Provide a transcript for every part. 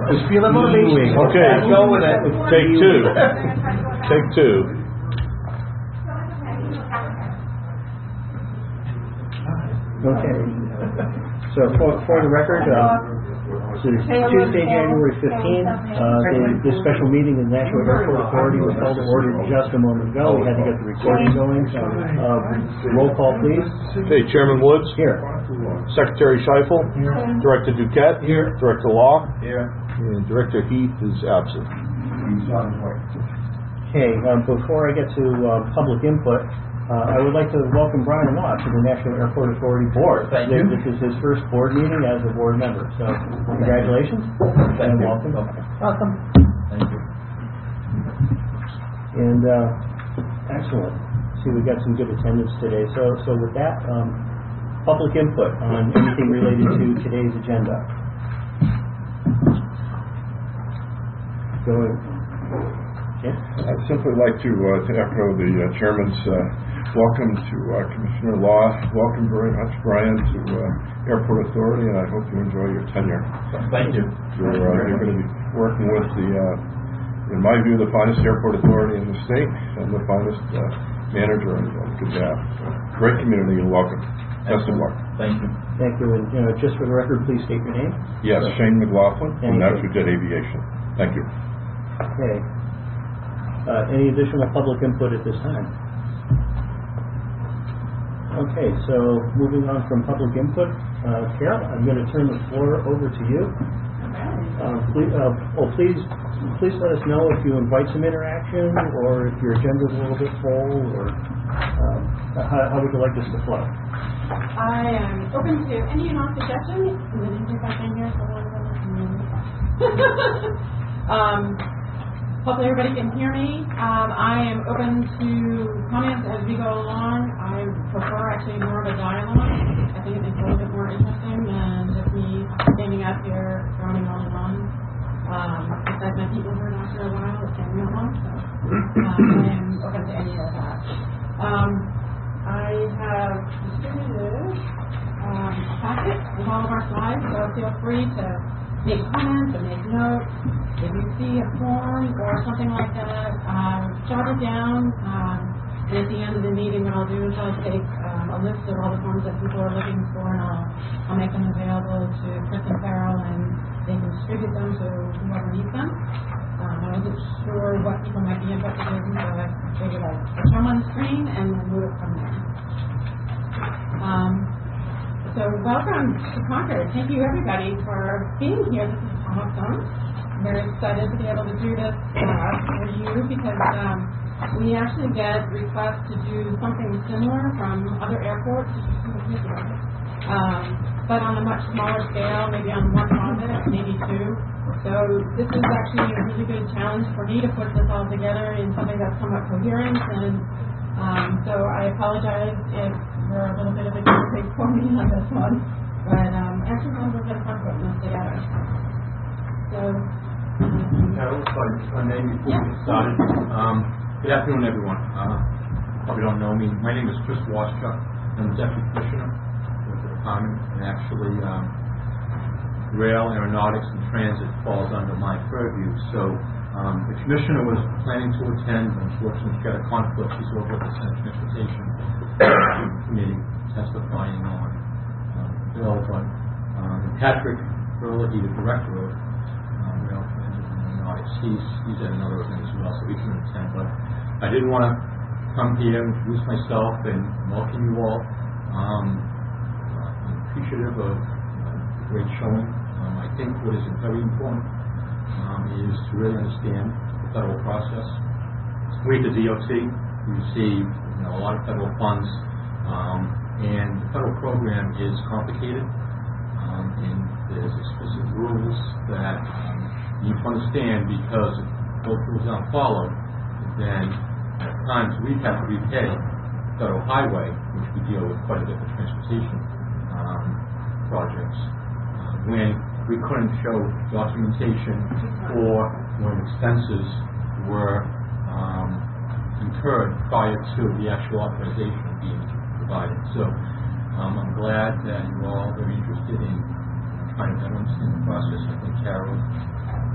Just feel the motivation. Okay. Go with it. Take two. Take two. Okay. So for the record, this is Tuesday, January 15th. The special meeting of the National Airport Authority was called to order just a moment ago. We had to get the recording going. Roll call, please. Okay, Chairman Woods. Here. Secretary Scheifel. Here. Director Duquette. Here. Director Law. Here. And Director Heath is absent. Okay, before I get to public input, I would like to welcome Brian Law to the National Airport Authority Board. Thank you. This is his first board meeting as a board member, so congratulations and welcome. Welcome. Thank you. And excellent. See, we got some good attendance today. So with that, public input on anything related to today's agenda. Go ahead. Okay. I'd simply like to echo the chairman's welcome to Commissioner Law. Welcome very much, Brian, to Airport Authority, and I hope you enjoy your tenure. Thank you. You're going to be working with the, in my view, the finest airport authority in the state and the finest manager and good staff. So, great community and welcome. Best of luck. Thank you. Thank you. And just for the record, please state your name. Yes, Shane McLaughlin from Thank you. National Jet Aviation. Thank you. Okay. Any additional public input at this time? Okay, so moving on from public input, Carol, I'm going to turn the floor over to you. Please let us know if you invite some interaction or if your agenda is a little bit full, or how would you like this to flow? I am open to any and all suggestions. I didn't think I've been here for one of them. Hopefully everybody can hear me. I am open to comments as we go along. I prefer actually more of a dialogue. I think it's a little bit more interesting than just me standing up here droning on and on. I've met people who are not for a while, it's been real long, so I am open to any of that. I have distributed a packet with all of our slides, so feel free to make comments or make notes. If you see a form or something like that, jot it down. And at the end of the meeting, what I'll do is I'll take a list of all the forms that people are looking for, and I'll make them available to Chris and Carol, and they can distribute them to whoever needs them. I wasn't sure what people might be interested in, so I figured I'd put them on the screen and then move it from there. So welcome to Concord. Thank you everybody for being here. This is awesome. I'm very excited to be able to do this for you because we actually get requests to do something similar from other airports, but on a much smaller scale, maybe on one project, maybe two. So this is actually a really good challenge for me to put this all together in something that's somewhat coherent, and so I apologize if we're a little bit of a big for me on this one, but actually I'm a little bit of fun putting this together. So, Carol, my name before we get started. Good afternoon, everyone. Probably don't know me. My name is Chris Waschuk. I'm the Deputy Commissioner with the department, and actually rail, aeronautics, and transit falls under my purview. So the Commissioner was planning to attend, but unfortunately she got a conflict. She's over at the Senate Transportation Committee testifying on the bill, but Patrick Burley, the Director of Rail Transit and Aeronautics, he's at another event as well, so he can attend. But I did want to come here and introduce myself and welcome you all. I'm appreciative of the great showing. I think what is very important is to really understand the federal process. We at the DOT, we receive a lot of federal funds, and the federal program is complicated, and there's explicit rules that you need to understand, because if those rules aren't followed, then at times we've had to repay federal highway, which we deal with quite a bit of transportation projects, when we couldn't show documentation or when expenses were incurred prior to the actual authorization being provided. So I'm glad that you're all very interested in trying to better understand the process. I think Carol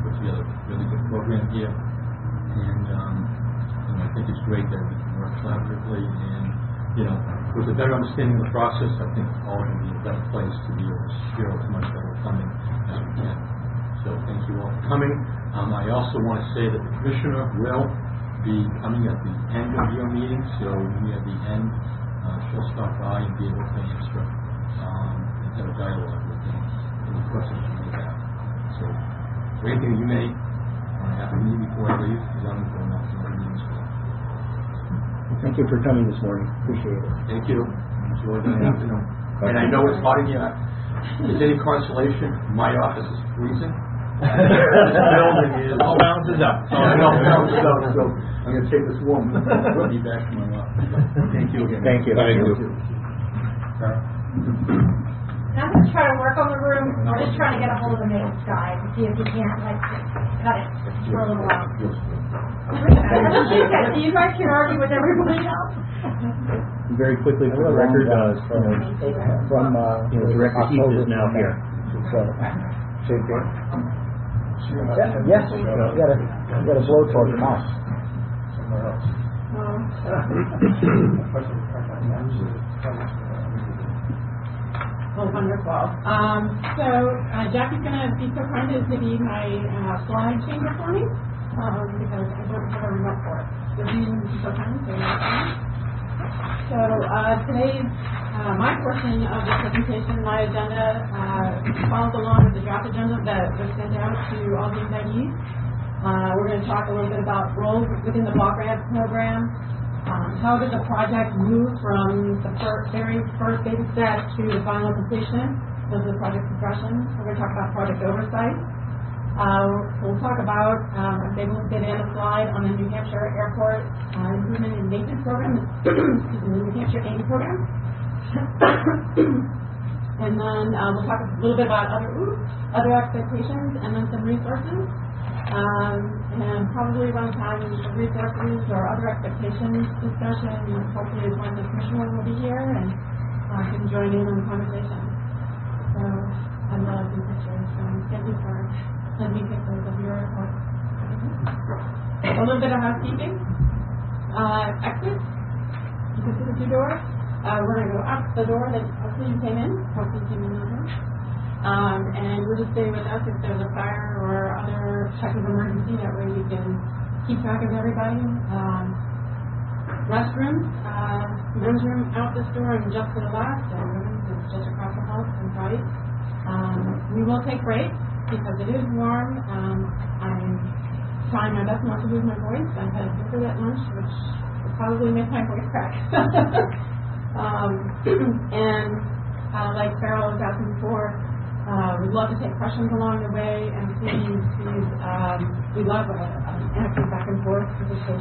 program here. And I think it's great that we can work collaboratively and, with a better understanding of the process, I think all can be a better place to be able to secure as much better funding as we can. So thank you all for coming. I also want to say that the Commissioner will be coming at the end of your meeting, so near the end, she'll stop by and be able to answer and have a dialogue with them, any questions you may have. So, anything you may have to meet before I leave, because I'm going out to other meetings. Thank you for coming this morning. Appreciate it. Thank you. Enjoy the afternoon. And I know it's hot in here. If there's any consolation, my office is freezing. This building is... All balances out. Yeah, no, so I'm going to take this warm. I'll be back to my office. Thank you again. Thank you. Thank you. I'm just trying to work on the room. We're just trying to get a hold of the maintenance guy to see if he can't, cut it for a little while. You guys can argue with everybody else. Very quickly for the record, from Director Heath is now here. Yes, you got a blowtorch your mouth. Oh, wonderful. So Jackie's going to be so kind as to be my slide changer for me, because I don't have a remote for it. So you can be so kind to So today's, my portion of the presentation, my agenda, follows along with the draft agenda that was sent out to all the invitees. We're going to talk a little bit about roles within the block grant program. How does a project move from the very first baby step to the final completion? Those are the project progression. We're going to talk about project oversight. We'll talk about, if they will get in a slide on the New Hampshire Airport Improvement and Maintenance Program, excuse me, the New Hampshire AIM program. And then we'll talk a little bit about other expectations and then some resources. And probably around the time of resources or other expectations discussion, hopefully is when the Commissioner will be here and can join in on the conversation. So I love these pictures. Thank you for letting me pick those of your report. A little bit of housekeeping. Exit. You can see the two doors. We're going to go out the door that hopefully you came in. Hopefully you came in that door. And we'll just stay with us if there's a fire or other type of emergency. That way we can keep track of everybody. Restrooms, men's room out this door and just to the left, and women's is just across the hall and right. We will take breaks because it is warm. I'm trying my best not to lose my voice. I've had a dessert at lunch, which will probably make my voice crack. And like Farrell was asking before, we'd love to take questions along the way, and please, we love active back and forth conversation.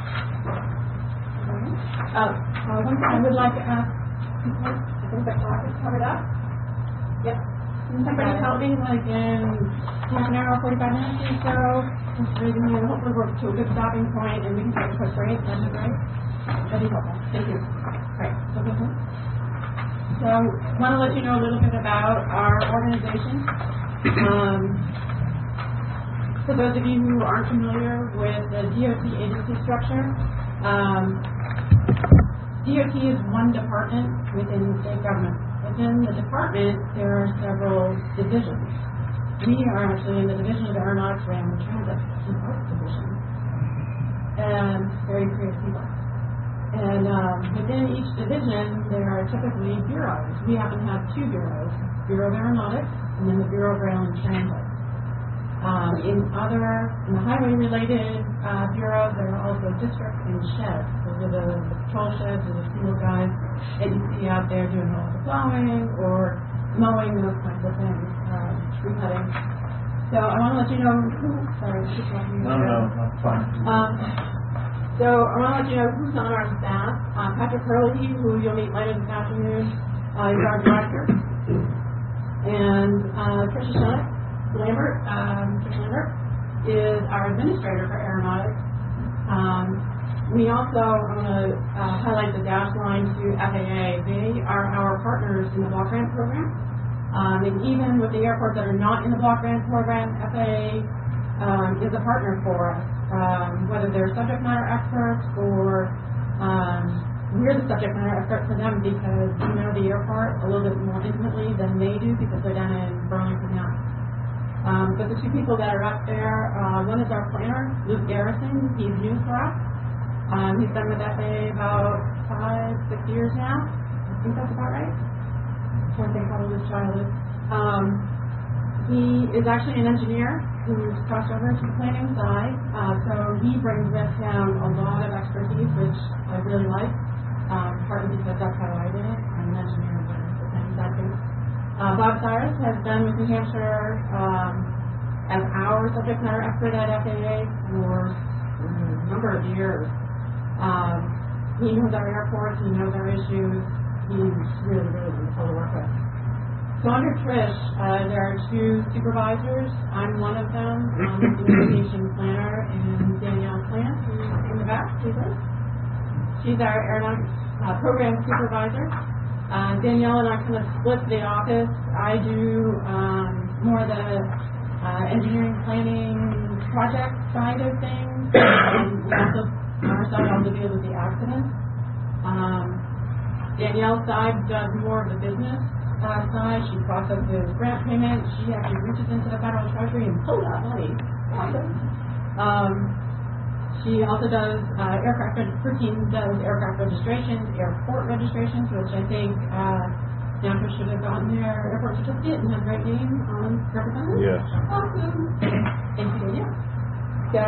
One thing I would like to ask people, I think the clock is covered up. Yep. Can somebody help me, like in half an hour, 45 minutes or so? Just raising me, and hopefully we're to a good stopping point, and we can take a quick break. That'd be great. That'd be helpful. Thank you. All right. So I want to let you know a little bit about our organization. For those of you who aren't familiar with the DOT agency structure, DOT is one department within the state government. Within the department, there are several divisions. We are actually in the Division of Aeronautics, Rail, and Transit and Parks Division. And very creative people. And within each division, there are typically bureaus. We happen to have two bureaus, Bureau of Aeronautics and then the Bureau of Rail and Transit. In the highway-related bureaus, there are also districts and sheds. Those are the patrol sheds or the single guys that you see out there doing all the plowing or mowing, those kinds of things, tree cutting. So I want to let you know who, sorry, keep talking. No, I'm fine. So I want to let you know who's on our staff. Patrick Hurley, who you'll meet later this afternoon, is our director. And Tricia Lambert is our administrator for aeronautics. We also, I want to highlight the dash line to FAA. They are our partners in the block grant program. And even with the airports that are not in the block grant program, FAA is a partner for us, whether they're subject matter experts or we're the subject matter experts for them because we know the airport a little bit more intimately than they do because they're down in Burlington now. But the two people that are up there, one is our planner, Luke Garrison. He's new for us. He's been with FAA about 5-6 years now. I think that's about right. I'm trying to think how old his child is. He is actually an engineer who's crossed over to the planning side. So he brings with him a lot of expertise, which I really like, partly because that's how I did it. I'm an engineer and the planning side too. Bob Cyrus has been with New Hampshire as our subject matter expert at FAA for a number of years. He knows our airports, he knows our issues. He's really, really wonderful to work with. So under Trish, there are two supervisors. I'm one of them. I'm the communication planner, and Danielle Plant, who's in the back. She's our aeronautics program supervisor. Danielle and I kind of split the office. I do more of the engineering planning project side of things. We also, on our side, also deal with the accidents. Danielle's side does more of the business side. She processes grant payments. She actually reaches into the federal treasury and pulls out money. She also does her team does aircraft registrations, airport registrations, which I think NAFTA should have gotten their airport certificate and have a great name on representative. Yes. Awesome. Thank you, Danielle. So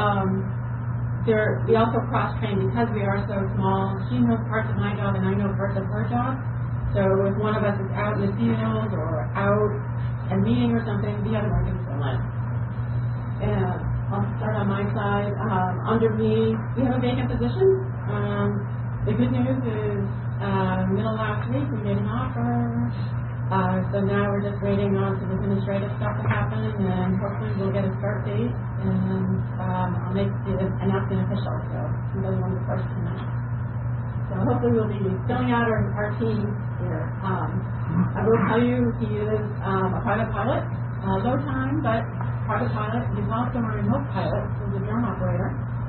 we also cross-train because we are so small. She knows parts of my job and I know parts of her job. So if one of us is out in the field or out at a meeting or something, the other one can fill in. And I'll start on my side. Under me, we have a vacant position. The good news is middle of last week we made an offer. So now we're just waiting on some administrative stuff to happen, and hopefully we'll get a start date. And I'll make the announcement official. So somebody will be the first to know. So hopefully we'll be filling out our team here. I will tell you he is a private pilot, low time, but private pilot. He's also a remote pilot, so he's a drone operator.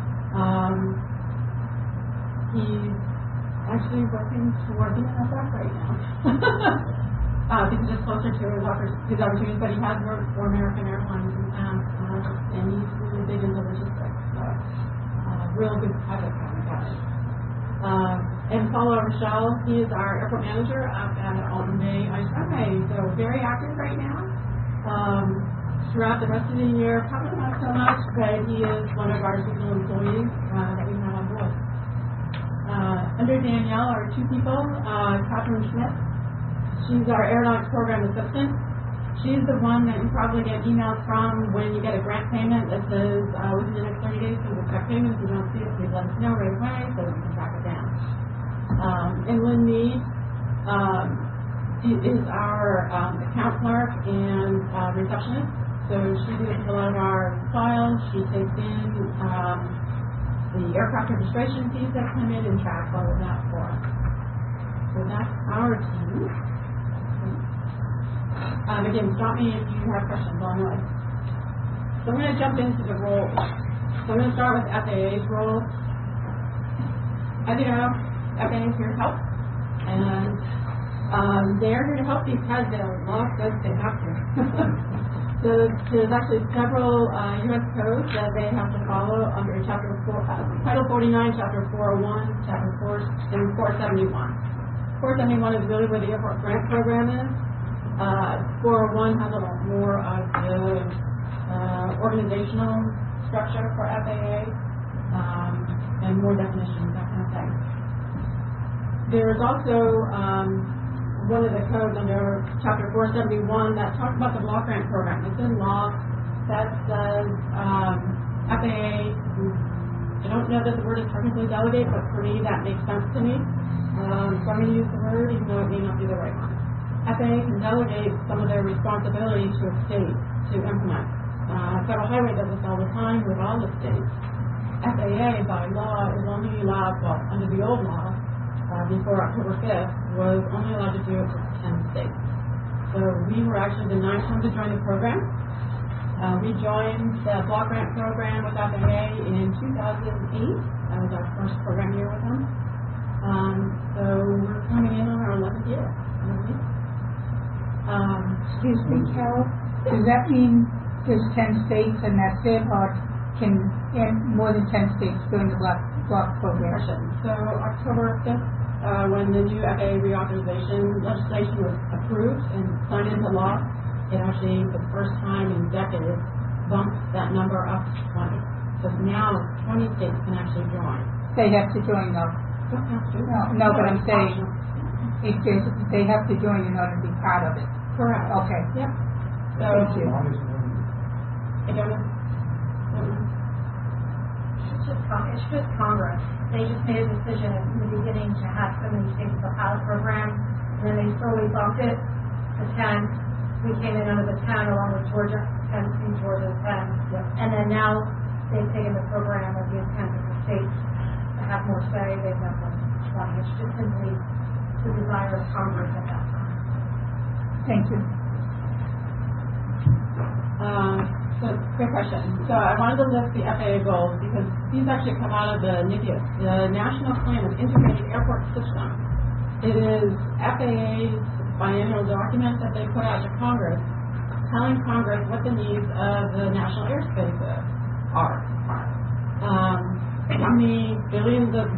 He's actually working toward being an SF right now. Because it's closer to his opportunities, but he has worked for American Airlines in the past, and he's really big into logistics. So, real good pilot kind of guy. And Paulo Rochelle, he is our airport manager up at Alton Bay Ice Runway, so very active right now. Throughout the rest of the year, probably not so much, but he is one of our seasonal employees that we have on board. Under Danielle are two people, Catherine Schmidt. She's our aeronautics program assistant. She's the one that you probably get emails from when you get a grant payment that says within the next 30 days please expect payments. If you don't see it, please let us know right away so we can track it down. And Lynn Mead is our account clerk and receptionist. So she deals with a lot of our files. She takes in the aircraft registration fees that come in and tracks all of that for us. So that's our team. Again, stop me if you have questions on it. So I'm going to jump into the role. So I'm going to start with FAA's role. As you know, FAA is here to help. And they're here to help because the law says they have to. So there's actually several U.S. codes that they have to follow under Title 49, Chapter 401, Chapter 4, and 471. 471 is really where the airport grant program is. 401 has a lot more of the organizational structure for FAA and more definitions, that kind of thing. There's also one of the codes under Chapter 471 that talks about the block grant program. It's in law that says FAA, I don't know that the word is technically delegate, but for me that makes sense to me. So I'm going to use the word even though it may not be the right one. FAA can delegate some of their responsibility to a state to implement. Federal Highway does this all the time with all the states. FAA, by law, is only allowed, well, under the old law, before October 5th, was only allowed to do it for 10 states. So we were actually the 9th one to join the program. We joined the block grant program with FAA in 2008. That was our first program year with them. So we're coming in on our 11th year. Excuse me, Carol, does that mean there's 10 states and that's it, or can more than 10 states join the block program? So October 5th, when the new FAA reauthorization legislation was approved and signed into law, it actually, for the first time in decades, bumped that number up to 20. So now 20 states can actually join. They have to join though. Don't have to. No, but I'm saying if they have to join in order to be part of it. Correct. Okay. Yep. So, Thank you. I don't know. It's just Congress. They just made a decision in the beginning to have so many states as a pilot program, and then they slowly bumped it to 10. We came in under the 10 along with Georgia, Tennessee, Georgia, 10. Yep. And then now they've taken the program of the intent of the states to have more say. They've done the 20. It's just simply the desire of Congress at that time. Thank you. So, quick question. So I wanted to list the FAA goals because these actually come out of the NICIS, the National Plan of Integrated Airport System. It is FAA's biannual document that they put out to Congress, telling Congress what the needs of the national airspace are. How many billions and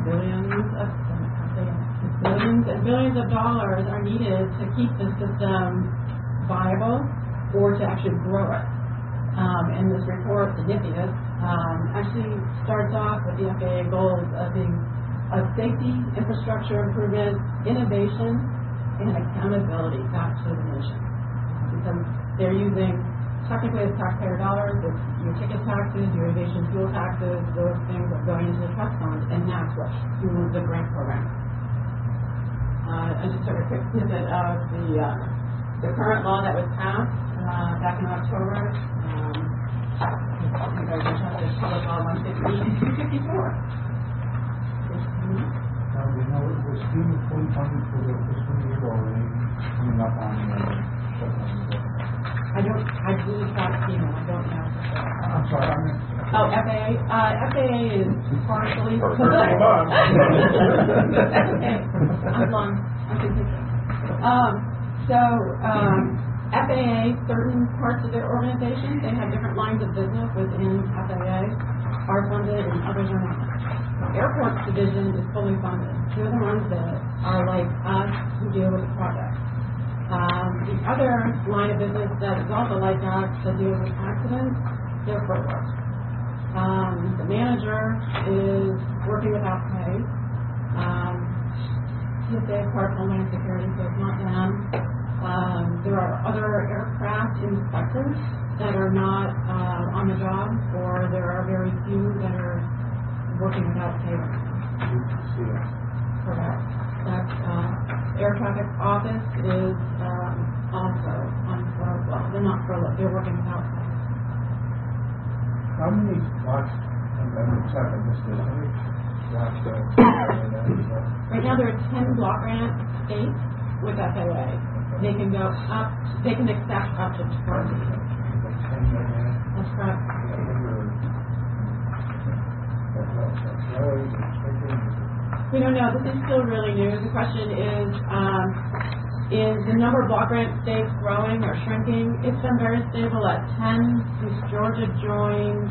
billions of dollars are needed to keep the system viable or to actually grow it. And this report, the NICIS, actually starts off with the FAA goals of being of safety, infrastructure improvement, innovation, and accountability back to the nation. Because they're using, technically it's taxpayer dollars, it's your ticket taxes, your aviation fuel taxes, those things are going into the trust fund, and that's what fuels the grant program. I just took a quick snippet of the current law that was passed back in October. You guys are trying to Public Law 150, 254. We know it was being fully funded for the fiscal year already, coming up on I believe that's FEMA, I don't know. I'm sorry, I meant. Oh, FAA? FAA is partially. That's okay. I'm long. I'm consistent. FAA, certain parts of their organization, they have different lines of business within FAA, are funded and others are not. Airports division is fully funded. They're the ones that are like us who deal with the project. The other line of business that is also like us that deals with accidents, they're furloughed. The manager is working without pay. TSA part of Homeland Security, so it's not them. There are other aircraft inspectors that are not on the job, or there are very few that are working without pay right now. Correct. That's air traffic office is also on furlough. Well, they're not furloughed. They're working without pay. How many blocks, I'm sorry, I missed this, how many blocks Right now there are 10 block grant states with FAA. They can go up, they can accept up to 20. That's correct. We don't know. This is still really new. The question is the number of block grant states growing or shrinking? It's been very stable at 10 since Georgia joined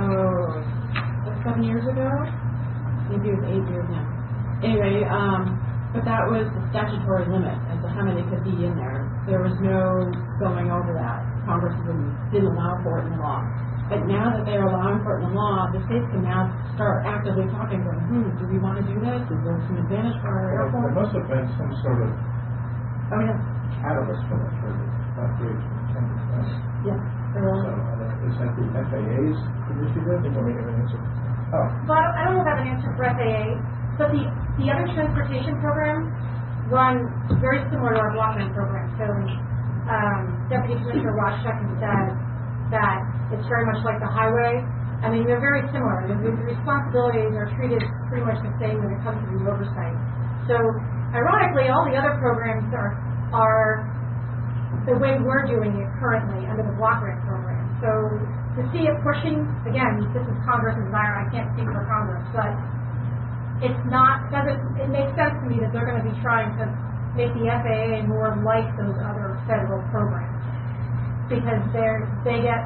7 years ago. Maybe it was 8 years now. Anyway, but that was the statutory limit as to how many could be in there. There was no going over that. Congress didn't allow for it in the law. But now that they're allowing for it in the law, the states can now start actively talking to them, do we want to do this? Is there some advantage for our airport? There must have been some sort of catalyst for that, for the upgrade from 10 to 20. Yes. Is that the FAA's initiative? They don't have an answer. Oh. Well, I don't know if I have an answer for FAA, but the other transportation programs run very similar to our block grant program. So Deputy Commissioner Washchuk has said that it's very much like the highway. I mean, they're very similar. The responsibilities are treated pretty much the same when it comes to the oversight. So, ironically, all the other programs are the way we're doing it currently under the block grant program. So to see it pushing, again, this is Congress's environment, I can't speak for Congress, but it makes sense to me that they're going to be trying to make the FAA more like those other federal programs. Because they get,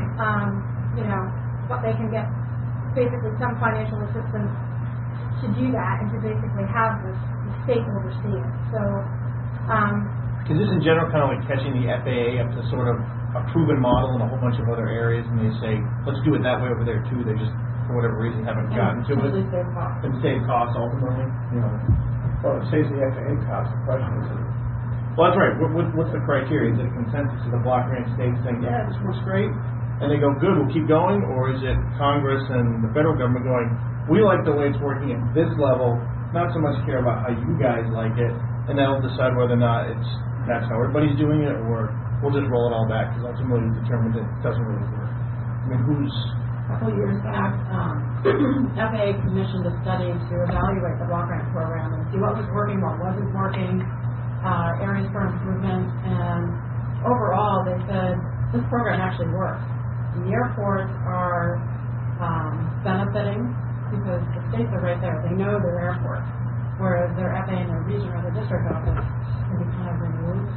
they can get basically some financial assistance to do that and to basically have the state oversee it. So, Is this in general kind of like catching the FAA up to sort of a proven model in a whole bunch of other areas, and they say, let's do it that way over there too? They just, for whatever reason, haven't gotten to it. And save costs ultimately. Well, it saves the FAA cost. The question is, Well, that's right. What's the criteria? Is it a consensus of the block grant states saying, yeah, this works great, and they go, good, we'll keep going? Or is it Congress and the federal government going, we like the way it's working at this level, not so much care about how you guys like it, and they'll decide whether or not that's how everybody's doing it, or we'll just roll it all back because ultimately we've determined it doesn't really work. I mean, A couple of years back, FAA commissioned a study to evaluate the block grant program and see what was working, what wasn't working, areas for improvement, and overall they said this program actually works. The airports are benefiting because the states are right there. They know their airports, whereas their FAA in their region or their district office can be kind of removed.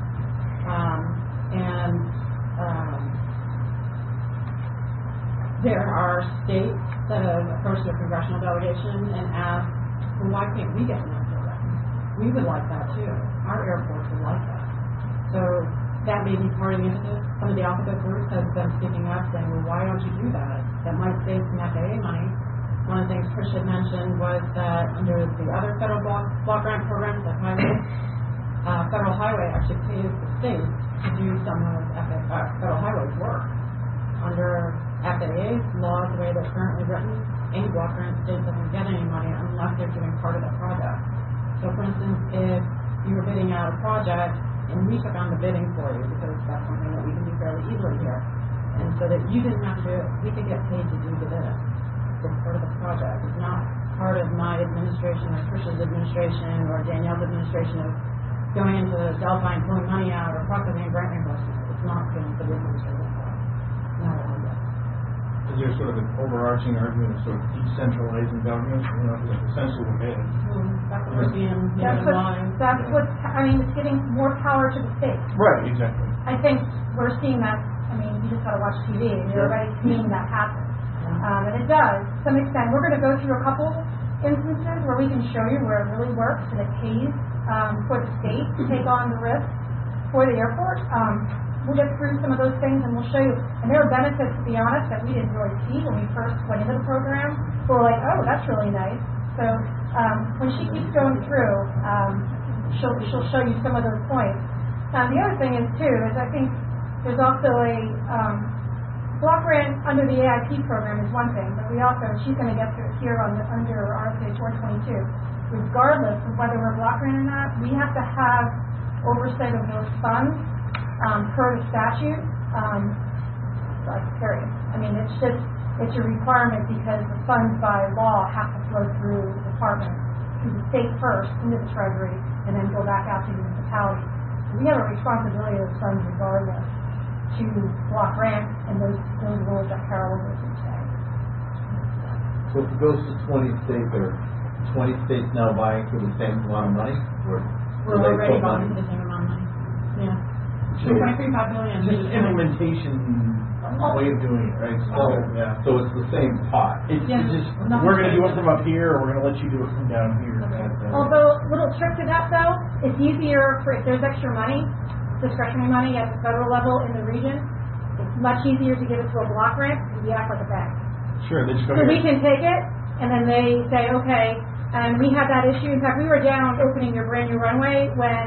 There are states that have approached their congressional delegation and asked, well, why can't we get in that program? We would like that too. Our airports would like that. So that may be part of the impetus. Some of the alphabet groups have been speaking up saying, well, why don't you do that? That might save some FAA money. One of the things Trish had mentioned was that under the other federal block grant programs like highway, federal highway actually pays the state to do some of federal highways work. Under FAA's law, the way they're currently written, any block grant state doesn't get any money unless they're doing part of the project. So for instance, if you were bidding out a project and we took on the bidding for you, because that's something that we can do fairly easily here, and so that you didn't have to do it, we could get paid to do the bidding. It's part of the project. It's not part of my administration or Trish's administration or Danielle's administration of going into Delphi and pulling money out or processing grant reimbursement. It's not going to the administrative side. Not at all yet. is there sort of an overarching argument of sort of decentralizing government? Because essentially what it is. That's what we're seeing. That's what, I mean, it's giving more power to the state. Right, exactly. I think we're seeing that. I mean, you just got to watch TV and you're already seeing that happen. And it does, to some extent. We're going to go through a couple instances where we can show you where it really works and it pays for the state to take on the risk for the airport. We'll get through some of those things and we'll show you. And there are benefits, to be honest, that we didn't really see when we first went into the program. We're like, oh, that's really nice. So when she keeps going through, she'll show you some of those points. The other thing is, too, is I think there's also a block grant under the AIP program is one thing, but we also, she's going to get to it here under RSA 422. Regardless of whether we're block grant or not, we have to have oversight of those funds per the statute. Period. I mean, it's a requirement because the funds by law have to flow through the department, through the state first, into the treasury, and then go back out to the municipality. So we have a responsibility of those funds regardless to block grant and those rules that Carol was saying. So if it goes to 20 states, are 20 states now vying for the same amount of money? Or we're already vying for the same amount of money. Yeah. $2.35 billion. Just implementation way of doing it, right? So it's the same pot. It's just, we're going to do it from up here, or we're going to let you do it from down here. Okay. Although, a little trick to that, though, it's easier for, if there's extra money, discretionary money at the federal level in the region, it's much easier to give it to a block grant because we act like a bank. Sure, they just go so we can take it, and then they say, okay, and we had that issue. In fact, we were down opening your brand new runway when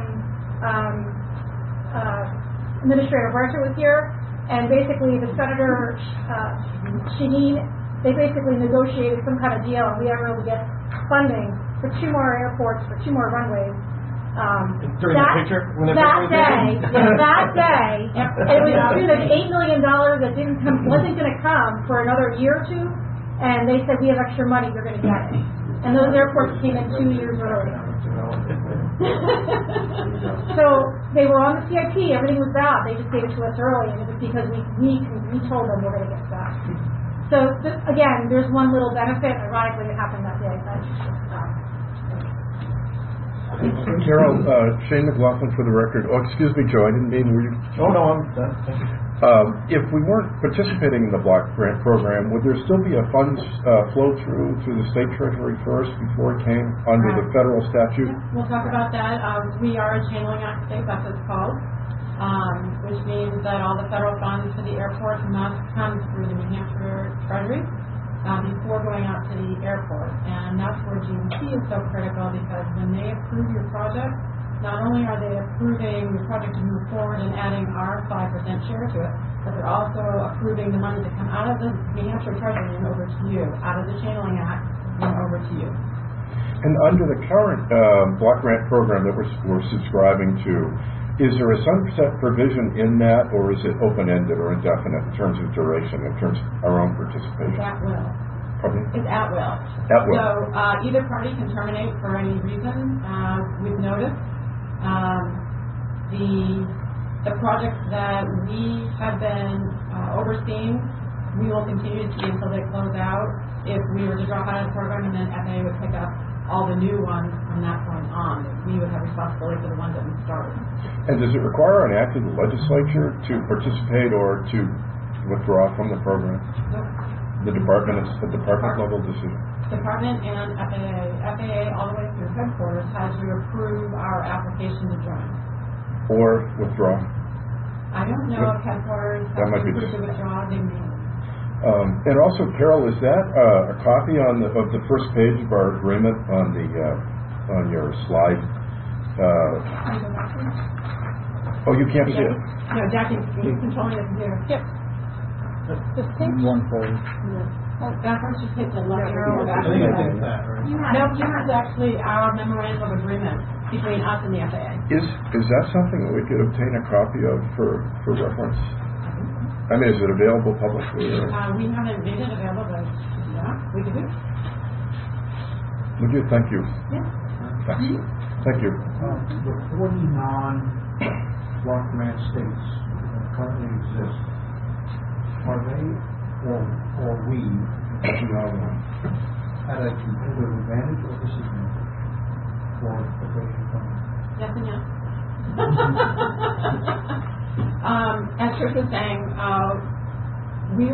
Administrator Bertha was here, and basically the Senator Shaheen, they basically negotiated some kind of deal, and we were able to get funding for 2 more airports, for 2 more runways. During the picture? That day, it was to the $8 million that wasn't going to come for another year or 2, and they said, we have extra money, you're going to get it. And those airports came in 2 years early. So they were on the CIP, everything was bad, they just gave it to us early, and it was because we told them we're gonna get stuff. So, again, there's one little benefit, ironically it happened that day, but, Carol, Shane McLaughlin for the record. Oh, excuse me, Joe, I didn't mean, were you? Oh, no, I'm done. Thank you. If we weren't participating in the block grant program, would there still be a funds flow through to the state treasury first before it came under the federal statute? We'll talk about that. We are a channeling act state, that's what it's called, which means that all the federal funds for the airport must come through the New Hampshire Treasury before going out to the airport. And that's where GMC is so critical, because when they approve your project, not only are they approving the project to move forward and adding our 5% share to it, but they're also approving the money to come out of the New Hampshire Treasury and over to you, out of the Channeling Act and over to you. And under the current block grant program that we're subscribing to, is there a sunset provision in that, or is it open-ended or indefinite in terms of duration, in terms of our own participation? It's at will. Pardon me? It's at will. At will. So either party can terminate for any reason with notice. The projects that we have been overseeing, we will continue to see until they close out. If we were to drop out of the program, and then FAA would pick up all the new ones from that point on, we would have responsibility for the ones that we started. And does it require an act of the legislature to participate or to withdraw from the program? No. The department, it's the department level decision. Department and FAA all the way through headquarters had to approve our application to join. Or withdraw. I don't know if headquarters That might be approved to withdraw, they may. And also, Carol, is that a copy of the first page of our agreement on your slide? Oh, you can't see it? No, Jackie, you're controlling the computer. Yep. Just take One forward. backwards, just hit the left arrow. I think I did that, right? No, you have actually our memorandum of agreement between us and the FAA. Is that something that we could obtain a copy of for reference? I mean, is it available publicly? Or? We haven't made it available, but yeah, we can do it. Would you? Thank you. Yeah. Thank you. The 40 non-block grant states that currently exist, are they, or we, as we are one, at a competitive advantage or disadvantage for appropriation funds? Yes and yes. As Trish was saying, we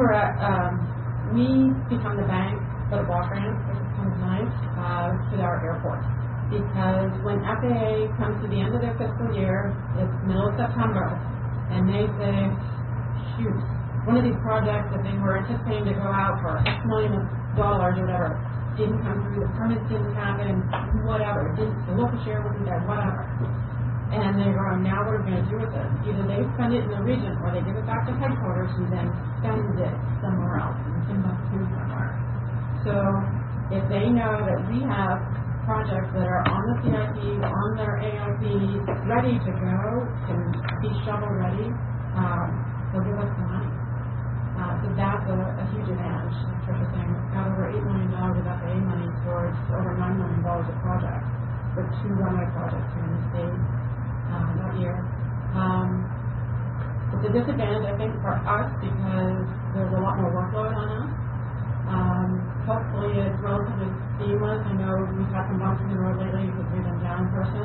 become the bank for the block grant, which is kind of nice, to our airport. Because when FAA comes to the end of their fiscal year, it's middle of September, and they say, shoot, one of these projects that they were anticipating to go out for X million of dollars or whatever didn't come through, the permits didn't happen, whatever, the local share wasn't there, whatever. And they're going, now what are we going to do with this? Either they spend it in the region or they give it back to headquarters who then spends it somewhere else, in Timbuktu somewhere. So if they know that we have projects that are on the CIP, on their AIP, ready to go, can be shovel ready, they'll give us the money. So that's a huge advantage. As Trish was saying, we've got over $8 million of FAA money towards over $9 million of projects for 2 runway projects here in the state that year. It's a disadvantage, I think, for us because there's a lot more workload on us. Hopefully it's relatively seamless. I know we've had some bumps in the road lately because we've been down in person.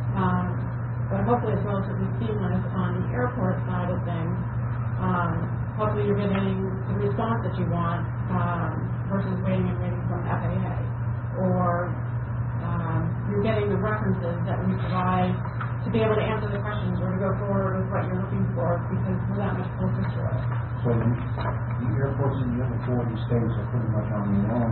But hopefully it's relatively seamless on the airport side of things. Hopefully you're getting the response that you want versus waiting from FAA. Or you're getting the references that we provide to be able to answer the questions or to go forward with what you're looking for because we're that much closer to it. So the airports in the other 40 states are pretty much on their own,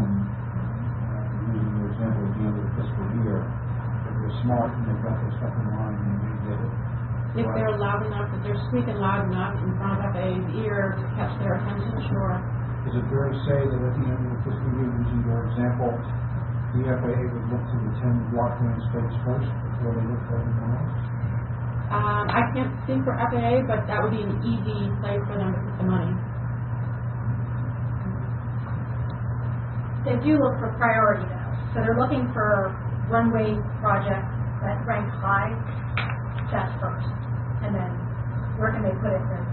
using the example of the end of the fiscal year. If they're smart and they've got their stuff in line and they get it. If they're loud enough, if they're squeaking loud enough in front of FAA's ear to catch their attention, sure. Is it fair to say that at the end of the fiscal year, using your example, the FAA would look to the 10 block grant states first before they look for everyone else? I can't speak for FAA, but that would be an easy place for them to put the money. They do look for priority though. So they're looking for runway projects that rank high. That's first. and then where can they put it then?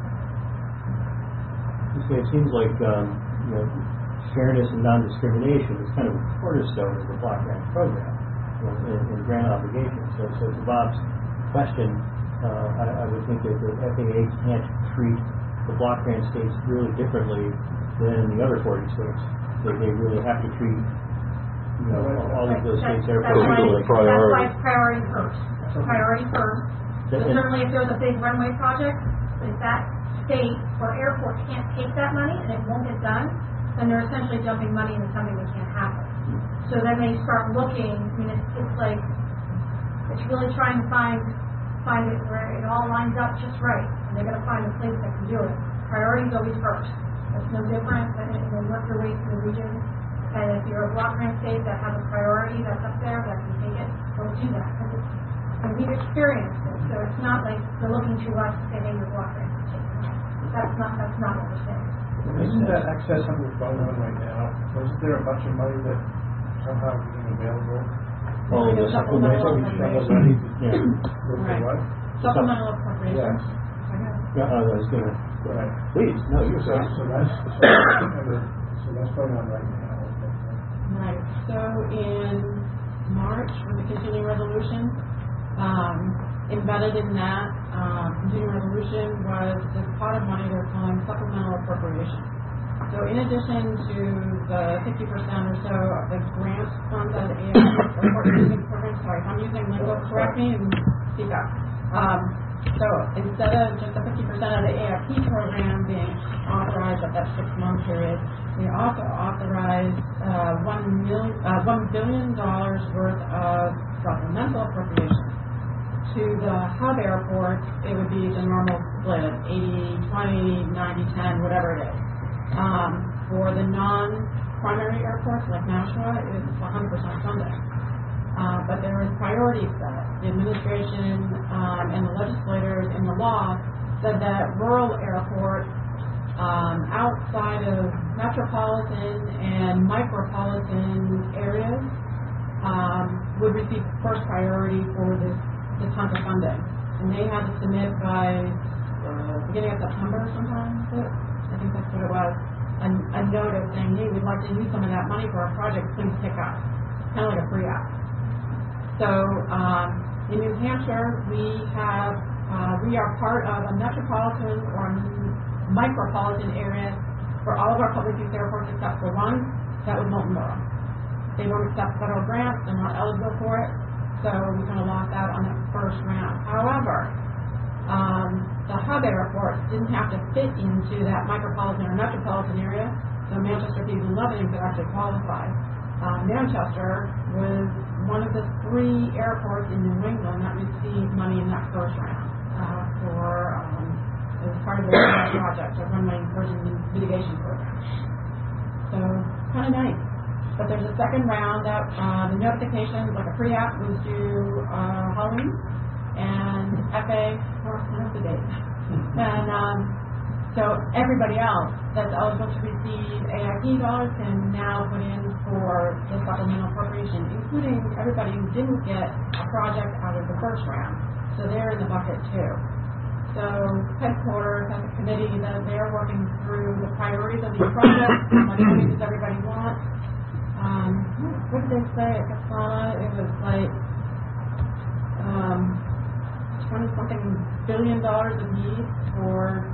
It seems like, fairness and non-discrimination is kind of a cornerstone of the block grant program, in grant obligations. So to Bob's question, I would think that the FAA can't treat the block grant states really differently than the other 40 states. They really have to treat, all of those states airports equally. That's why it's priority first. Priority first. So And- certainly if there's a big runway project, if that state or airport can't take that money and it won't get done, then they're essentially dumping money into something that can't happen. So then they start looking, it's like, it's really trying to find it where it all lines up just right. And they're going to find a place that can do it. Priority is always first. That's no different than if you work your way through the region. And if you're a block grant state that has a priority that's up there, that can take it, don't do that. And we've experienced it. So it's not like they're looking to us to say, hey, you're block grant state. That's not what we're saying. Isn't that excess that we're going on right now, wasn't there a bunch of money that somehow became available? All of the supplemental. Yeah. Right. What? Supplemental appropriations. I was going to, Right. please, no, you're So sorry. that's going on right now. Right, so in March, with the continuing resolution, embedded in that continuing resolution was this pot of money they're calling supplemental appropriation. So in addition to the 50% or so of the grant funds out of the AFP airport using program, sorry, if I'm using lingo, correct me and speak up. So instead of just the 50% of the AFP program being authorized at that 6-month period, we also authorized $1 billion worth of supplemental appropriation. To the hub airports, it would be the normal split of 80-20, 90-10, whatever it is. For the non-primary airports like Nashua, it's 100% funded. But there is priorities set. The administration and the legislators in the law said that rural airports outside of metropolitan and micropolitan areas would receive first priority for this kind of funding. And they had to submit by beginning of September sometime, I think that's what it was, a notice saying, hey, we'd like to use some of that money for our project, please pick up. Kind of like a pre-app. So in New Hampshire, we are part of a metropolitan or micropolitan area for all of our public use airports except for one, that was Molten Borough. They won't accept federal grants, they're not eligible for it, so we kind of lost out on that first round. However, the hub airports didn't have to fit into that micropolitan or metropolitan area, so Manchester, Thebes, and Lebanon could actually qualify. Manchester was one of the 3 airports in New England that received money in that first round as part of the project, a runway incursion mitigation program. So, kind of nice. But there's a second round that the notification, like a pre-app, was due Halloween, and FAA, what's the date? And so everybody else that's eligible to receive AIP dollars can now put in for the supplemental appropriation, including everybody who didn't get a project out of the first round. So they're in the bucket too. So headquarters has a committee that they're working through the priorities of these projects, how much money does everybody want. What did they say at Kasana? It was like $20-something billion of need for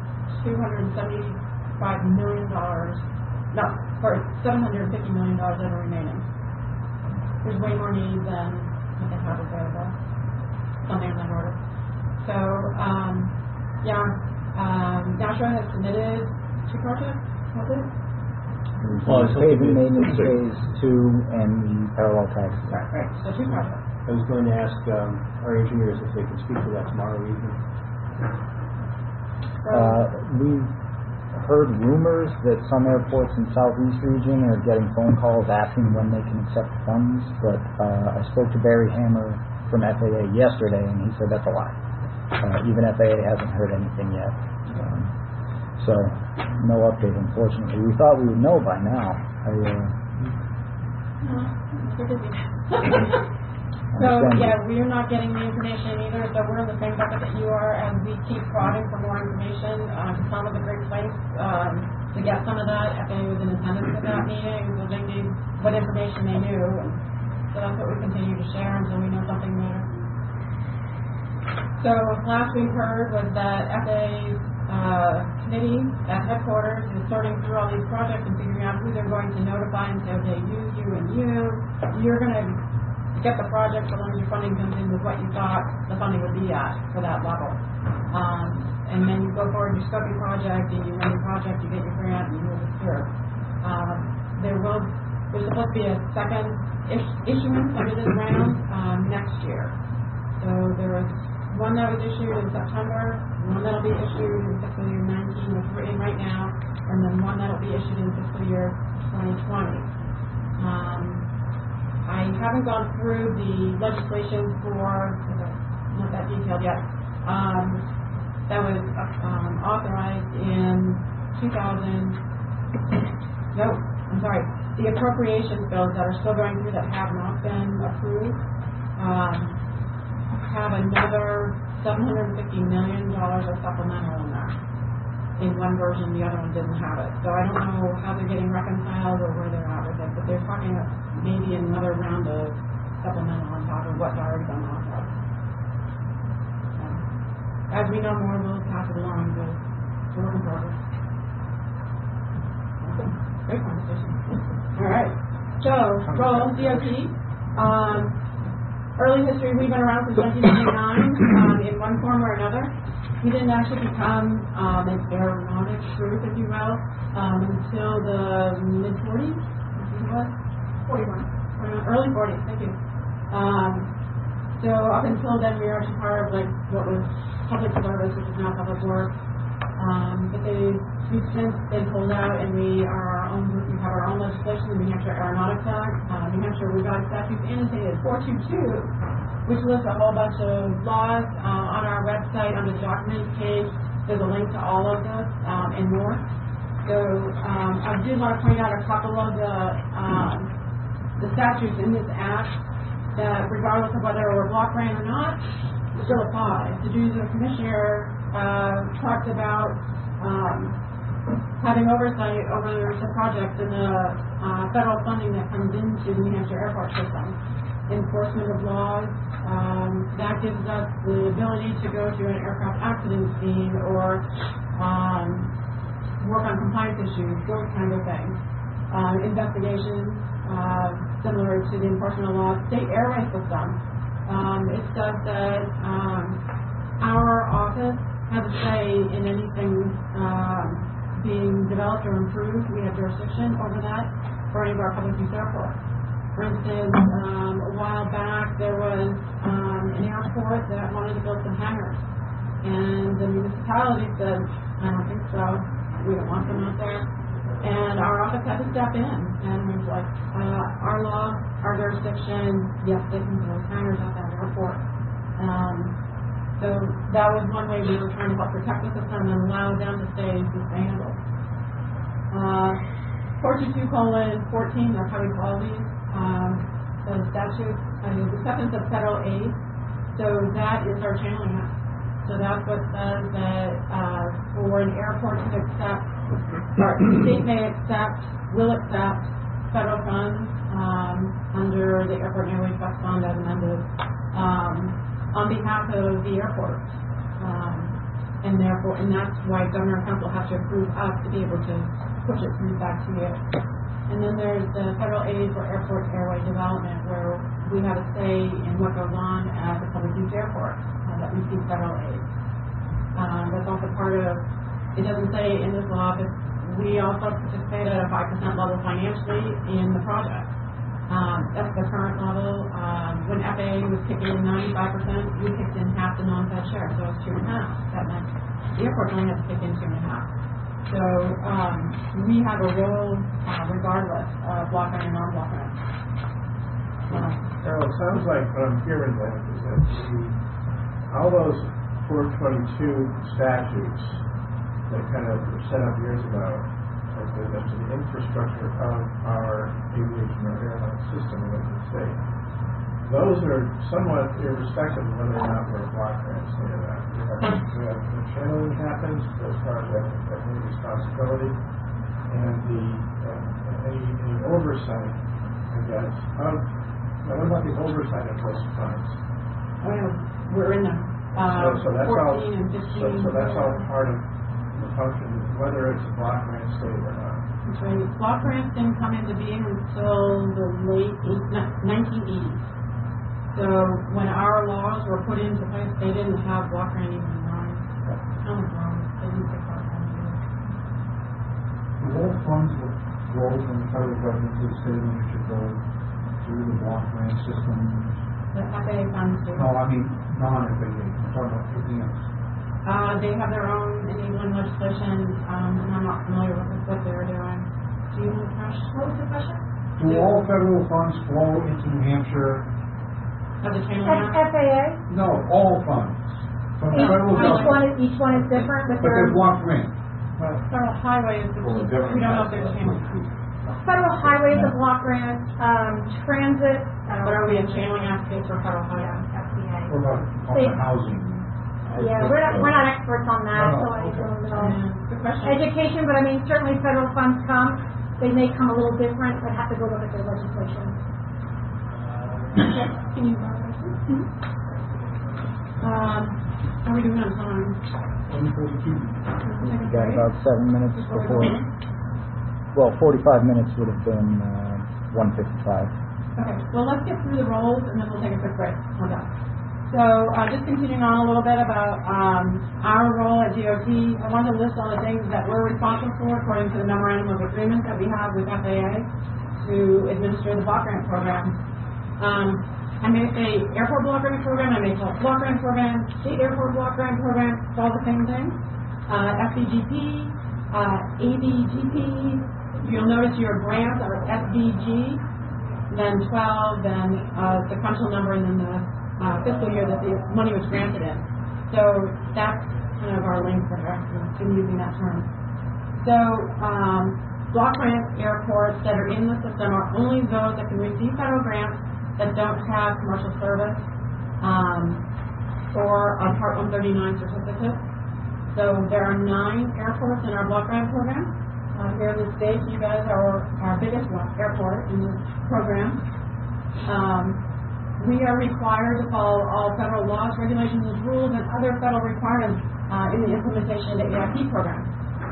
$275 million. No, for $750 million that are remaining. There's way more need than what they have available. Something in that order. So, Nashua has submitted 2 projects, was it? Well, it's Paving maintenance phase 2 and the parallel taxi. Right, so 2 projects. I was going to ask our engineers if they could speak to that tomorrow evening. We've heard rumors that some airports in Southeast region are getting phone calls asking when they can accept funds, but I spoke to Barry Hammer from FAA yesterday, and he said that's a lie. Even FAA hasn't heard anything yet. So, no update, unfortunately. We thought we would know by now. So, understand. yeah, we're not getting the information either, so we're in the same bucket that you are, and we keep prodding for more information. Some of the Great Lakes, to get some of that, FAA was in attendance at that meeting, so they knew what information they knew, and so that's what we continue to share until we know something more. So, last we heard was that FAA's committee at headquarters is sorting through all these projects and figuring out who they're going to notify and say, okay, you're going to get the project so long as your funding comes in with what you thought the funding would be at for that level. And then you go forward, you scope your project, and you run your project, you get your grant, and you move it through. There's supposed to be a second issuance under this round next year. So there was one that was issued in September, one that'll be issued in fiscal year 19, which we're in right now, and then one that'll be issued in fiscal year 2020. I haven't gone through the legislation for, not that detailed yet, that was authorized in the appropriations bills that are still going through that have not been approved have another $750 million of supplemental in there. In one version, the other one didn't have it. So I don't know how they're getting reconciled or where they're at with it, but they're talking about maybe another round of supplemental on top of what's already been authorized. As we know more, we'll pass it along, but it's a work in progress. Great conversation. All right. So, Roll, DOT. Early history, we've been around since 1999 in one form or another. We didn't actually become an aeronautic group, if you will, until the mid-40s, I think it was. 41. Early 40s, thank you. So up until then, we were actually part of like what was public service, which is now public works. But we've since been pulled out, and we are our own group. We have our own legislation, the New Hampshire Aeronautics Act. New Hampshire Revised Statutes annotated 422, which lists a whole bunch of laws on our website under the documents page. There's a link to all of this and more. So I did want to point out a couple of the statutes in this act that, regardless of whether we're block grant or not, still apply. The duties of the commissioner talked about having oversight over the projects and the federal funding that comes into the New Hampshire airport system. Enforcement of laws, that gives us the ability to go to an aircraft accident scene or work on compliance issues, those kinds of things. Investigations, similar to the enforcement of laws. State airway system. It says that our office has a say in anything being developed or improved. We have jurisdiction over that for any of our public use airports. For instance, a while back there was an airport that wanted to build some hangars, and the municipality said, I don't think so, we don't want them out there. And our office had to step in and was like, our law, our jurisdiction, yes, they can build hangars at that airport. So that was one way we were trying to help protect the system and allow them to stay sustainable. 422:14, that's how we call these. The statute, the acceptance of federal aid. So that is our channeling act. So that's what says that for an airport to accept, or the state may accept, will accept federal funds under the Airport and Airway Trust Fund as amended on behalf of the airport. And therefore, and that's why Governor and Council have to approve us to be able to push it through back to you. And then there's the federal aid for airport airway development, where we have a say in what goes on at the public use airport that receive federal aid. That's also part of, it doesn't say in this law, but we also participate at a 5% level financially in the project. That's the current level. When FAA was kicking in 95%, we kicked in half the non-fed share, so it's 2.5. That meant the airport only has to kick in 2.5. So we have a role regardless of block grant or non-block grant. Carol, it sounds like what I'm hearing then is that all those 422 statutes that kind of were set up years ago as the infrastructure of our aviation or airline system within the state, those are somewhat irrespective of whether or not we're block grants near that. The channeling happens as far as any responsibility, and any oversight, I guess. Now, what about the oversight of those funds? Oh, yeah, we're in the So that's all. 14 and 15. So that's all part of the function, whether it's a block grant state or not. That's right. Block grants didn't come into being until the late 1980s. So when our laws were put into place, they didn't have block grant even in mind. They didn't take block grant either. Do all funds that roll from the federal government to the state of New Hampshire go through the block grant system? The FAA funds do. No, I mean non-FAA. I'm talking about everything else. They have their own enabling legislation, and I'm not familiar with what they're doing. Do you have a question? What was the question? Do all federal funds flow into New Hampshire? Of the Chamber Act? FAA? No, all funds from the federal government. Each one is different, But they're block grant. Federal highways, we don't know if there's Chamber Act. Federal highways are block grant, transit. But are we a channeling application for federal highways? FBA. What about State. housing? Yeah, we're not experts on that, so I don't know. Good question. Education, but I mean, certainly federal funds come. They may come a little different, but have to go look at their legislation. Can you borrow this? How are we doing on time? 142. We've got about 7 minutes before. Well, 45 minutes would have been 1:55. Okay, well, let's get through the roles and then we'll take a quick break. We're done. So, just continuing on a little bit about our role at DOT, I wanted to list all the things that we're responsible for according to the memorandum of agreement that we have with FAA to administer the block grant program. I may say airport block grant program, I may call it block grant program, state airport block grant program, it's all the same thing. FBGP, ABGP, you'll notice your grants are SBG, then 12, then sequential number, and then the fiscal year that the money was granted in. So that's kind of our link there, in using that term. So block grant airports that are in the system are only those that can receive federal grants that don't have commercial service or a Part 139 certificate. So there are 9 airports in our block grant program. Here in the state, you guys are our biggest airport in this program. We are required to follow all federal laws, regulations, and rules, and other federal requirements in the implementation of the AIP program.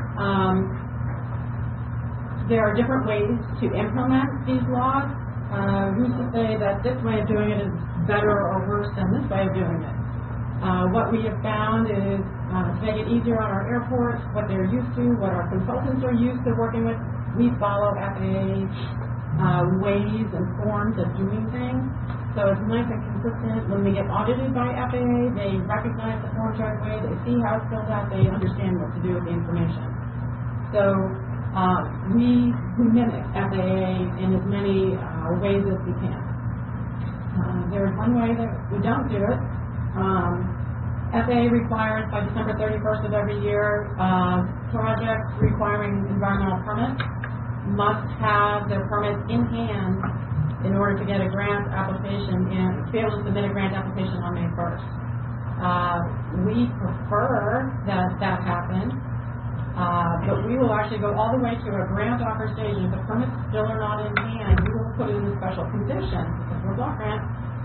There are different ways to implement these laws. Who's to say that this way of doing it is better or worse than this way of doing it? What we have found is to make it easier on our airports, what they're used to, what our consultants are used to working with. We follow FAA ways and forms of doing things. So it's nice and consistent. When we get audited by FAA, they recognize the forms right away, they see how it's filled out, they understand what to do with the information. So we mimic FAA in as many ways as we can. There's one way that we don't do it. FAA requires by December 31st of every year, projects requiring environmental permits must have their permits in hand in order to get a grant application and to be able to submit a grant application on May 1st. We prefer that happen, but we will actually go all the way to a grant offer stage, and if the permits still are not in hand, we will put it in a special condition, because we're block grant,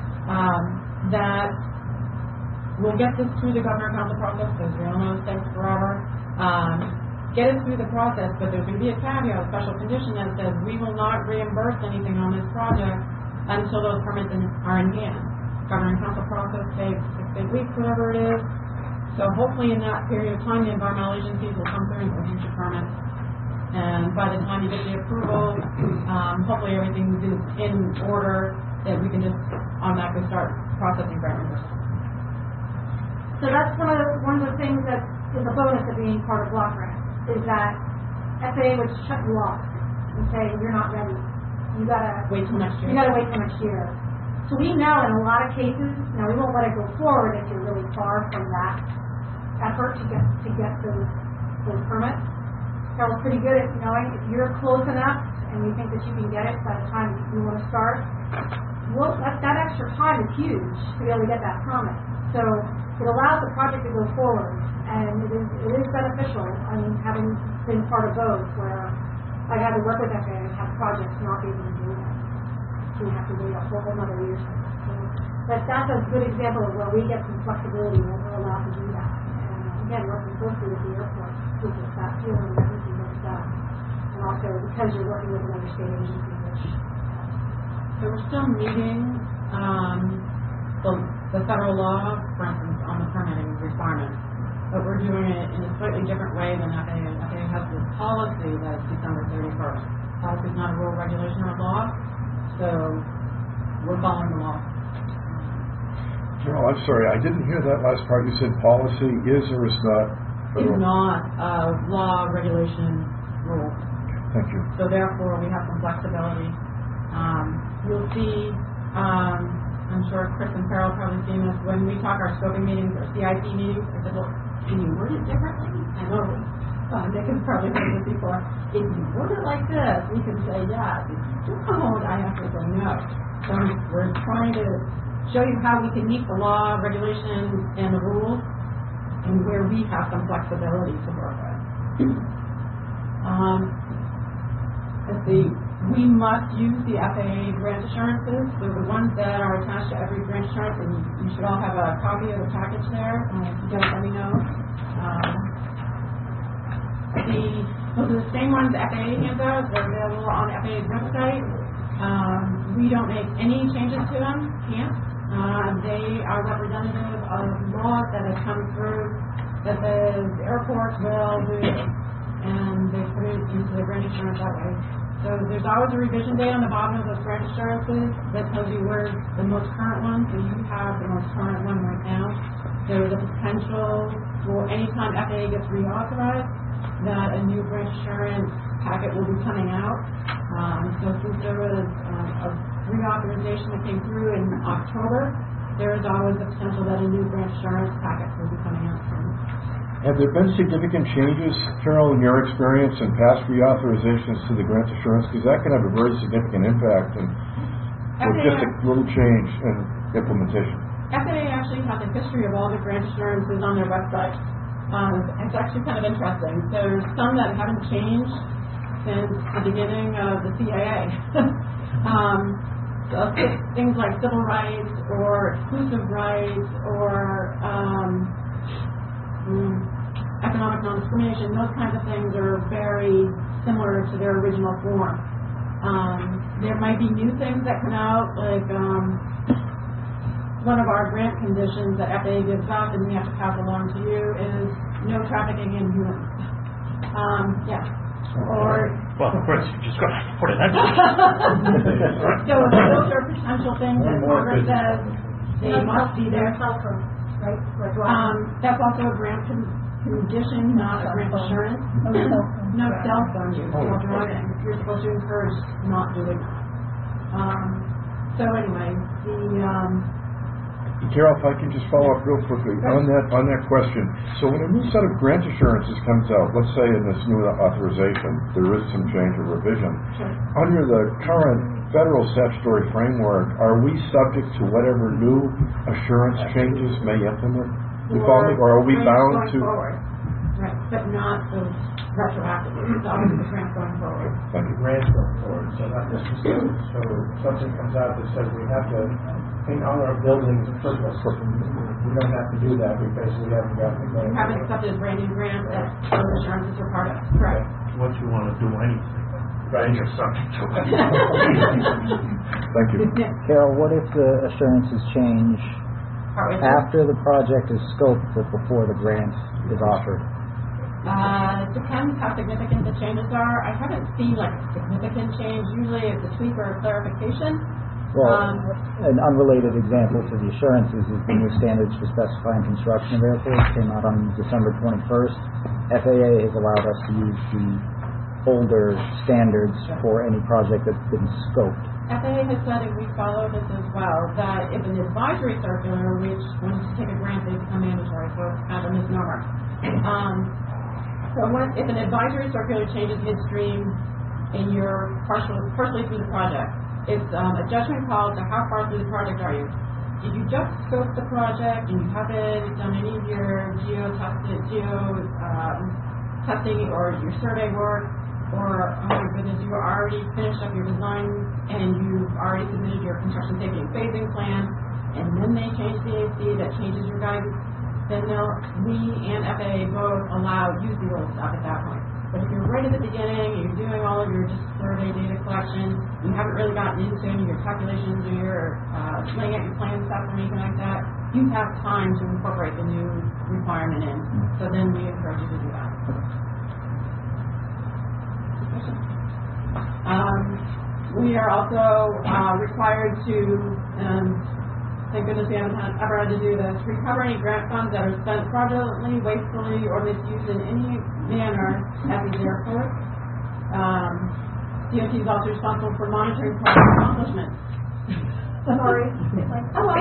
that we'll get this through the governor council process, because we all know this takes forever. Get it through the process, but there's going to be a caveat, a special condition that says we will not reimburse anything on this project until those permits are in hand. Governor council process takes 6 to 8 weeks, whatever it is. So hopefully in that period of time, the environmental agencies will come through and issue permits. And by the time you get the approval, hopefully everything is in order that we can just automatically start processing grant reimbursement. So that's one of the things that is a bonus of being part of block grant, is that FAA would shut you off and say, you're not ready. You gotta wait till next year. You gotta wait till next year. So we know in a lot of cases, now we won't let it go forward if you're really far from that effort to get those permits. So we're pretty good at knowing if you're close enough and you think that you can get it by the time you want to start, well, that extra time is huge to be able to get that permit. So it allows the project to go forward, and it is beneficial. I mean, having been part of both, where I had to work with FAA and have projects not be able to do that. So you have to wait a whole another year. So, but that's a good example of where we get some flexibility when we're allowed to do that. And again, working closely with the airport, with the staff too, and everything that's done. And also because you're working with another state agency, which So we're still meeting the federal law, for instance, on the permitting requirements, but we're doing it in a slightly different way than FAA. FAA has this policy that's December 31st. Policy is not a rule, regulation, or law, so we're following the law. Carol, I'm sorry, I didn't hear that last part. You said policy is or is not? It's not a law, regulation, rule. Thank you. So therefore, we have some flexibility. You'll see, I'm sure Chris and Carol have probably seen this, when we talk our scoping meetings or CIP meetings, I said, well, can you word it differently? I know Nick has probably heard this before. If you word it like this, we can say yes. If you don't, I have to say no. So we're trying to show you how we can meet the law, regulations, and the rules, and where we have some flexibility to work with. Let's see. We must use the FAA grant assurances. They're the ones that are attached to every grant assurance, and you should all have a copy of the package there. If you don't, let me know. Those are the same ones FAA hands out. They're available on FAA's website. We don't make any changes to them. Can't. They are representative of laws that have come through that the airports will do, and they put it into the grant assurance that way. So there's always a revision date on the bottom of those grant assurances that tells you where's the most current one. So you have the most current one right now. There's a potential for anytime FAA gets reauthorized that a new grant assurance packet will be coming out. So since there was a reauthorization that came through in October, there is always the potential that a new grant assurance packet will be coming out soon. Have there been significant changes, Carol, in your experience in past reauthorizations to the grant assurance? Because that can have a very significant impact with just a little change in implementation. FAA actually has a history of all the grant assurances on their website. It's actually kind of interesting. There's some that haven't changed since the beginning of the CAA. So things like civil rights or exclusive rights or economic non-discrimination, those kinds of things are very similar to their original form. There might be new things that come out, like one of our grant conditions that FAA gives us and we have to pass along to you is no trafficking in humans. Yeah. Or well, of course, you just got to put it that way. So those are potential things that Congress says they must be there. Right? That's also a grant condition, not a grant assurance. No cell phone use while driving. You're supposed to encourage not doing that. So anyway, Carol, if I can just follow up real quickly on that question. So when a new set of grant assurances comes out, let's say in this new authorization, there is some change or revision. sure. Under the current federal statutory framework, are we subject to whatever new assurance changes may implement? You follow me? Or are we bound to? Forward. Right, but not the retroactive. It's always the grant going forward. Thank you. Grants going forward, so not necessarily, so something comes out that says we have to paint all our buildings purple. We don't have to do that because we haven't got the grant. You haven't accepted a brand new grant that those assurances are part of. Correct. Once you want to do anything, Right. then you're subject to it. Thank you. Carol, what if the assurances change Partway through. after the project is scoped but before the grant is offered? It depends how significant the changes are. I haven't seen like a significant change. Usually it's a tweak or a clarification. Well, an unrelated example to the assurances is the new standards for specifying construction of airports came out on December 21st. FAA has allowed us to use the older standards for any project that's been scoped. FAA has said, and we follow this as well, that if an advisory circular, which once you take a grant, they become mandatory, so it's kind of a misnomer. So if an advisory circular changes midstream and you're partially through the project, It's a judgment call to how far through the project are you. Did you just scope the project and you haven't done any of your testing or your survey work, or oh my goodness, you already finished up your design and you've already submitted your construction safety and phasing plan, and then they change the AC that changes your guidance, then we and FAA both allow use the old stuff at that point. But if you're right at the beginning, you're doing all of your just survey data collection, you haven't really gotten into any of your calculations or your laying out your plan stuff or anything like that, you have time to incorporate the new requirement in. So then we encourage you to do that. We are also required to, thank goodness we haven't ever had to do this, recover any grant funds that are spent fraudulently, wastefully, or misused in any manner at these airports. DOT is also responsible for monitoring project accomplishments. Sorry. Hello.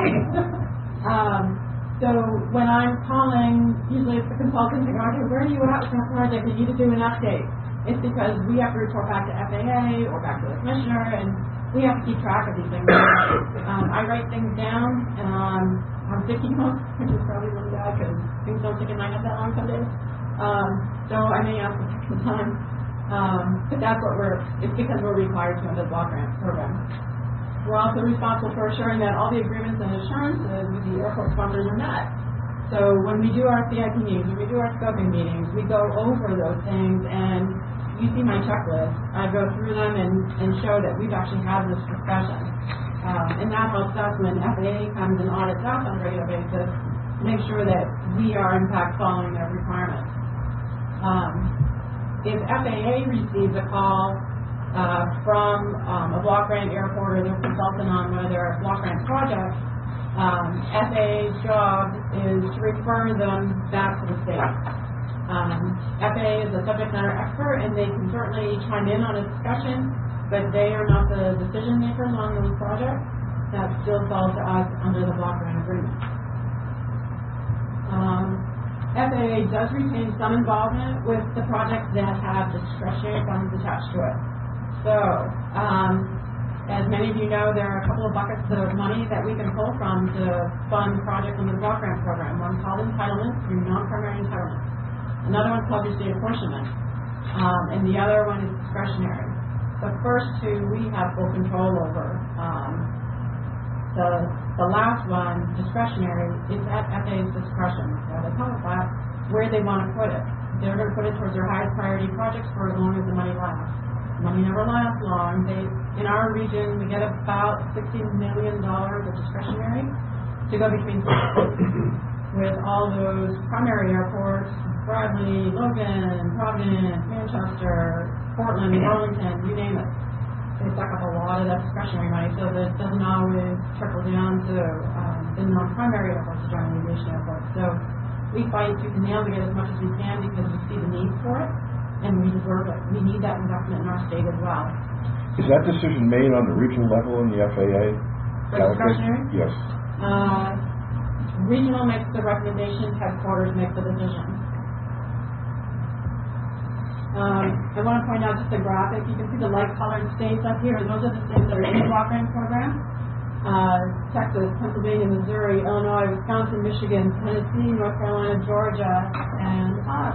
So when I'm calling, usually it's the consultant to go, okay, where are you at with that project? We need to do an update. It's because we have to report back to FAA or back to the commissioner, and we have to keep track of these things. I write things down on sticky notes, which is probably really bad because things don't take a night up that long some days. So I may ask for extra time. But that's what it's because we're required to under the block grant program. We're also responsible for assuring that all the agreements and assurances with the airport funders are met. So when we do our CIP meetings, when we do our scoping meetings, we go over those things, and you see my checklist. I go through them and show that we've actually had this discussion. And that helps us when FAA comes and audits us on a regular basis to make sure that we are in fact following their requirements. If FAA receives a call from a block grant airport or their consultant on one of their block grant projects, FAA's job is to refer them back to the state. FAA is a subject matter expert, and they can certainly chime in on a discussion, but they are not the decision makers on those projects. That still falls to us under the block grant agreement. FAA does retain some involvement with the projects that have discretionary funds attached to it. So, as many of you know, there are a couple of buckets of money that we can pull from to fund projects under the block grant program. One's called entitlement through non-primary entitlement. Another one's called your state apportionment. And the other one is discretionary. The first two we have full control over. The last one, discretionary, is at FAA's discretion. So they call it that, where they want to put it. They're going to put it towards their highest priority projects for as long as the money lasts. Money never lasts long. In our region, we get about $60 million of discretionary to go between states with all those primary airports, Bradley, Logan, Providence, Manchester, Portland, Burlington, you name it. They suck up a lot of that discretionary money, so that it doesn't always trickle down to the non-primary airports, the general aviation airports. So we fight tooth and nail to get as much as we can because we see the need for it, and we deserve it. We need that investment in our state as well. Is that decision made on the regional level in the FAA? For discretionary? Yes. Regional makes the recommendation, headquarters makes the decision. I want to point out just a graphic. You can see the light-colored states up here. Those are the states that are in the block grant program. Texas, Pennsylvania, Missouri, Illinois, Wisconsin, Michigan, Tennessee, North Carolina, Georgia, and us.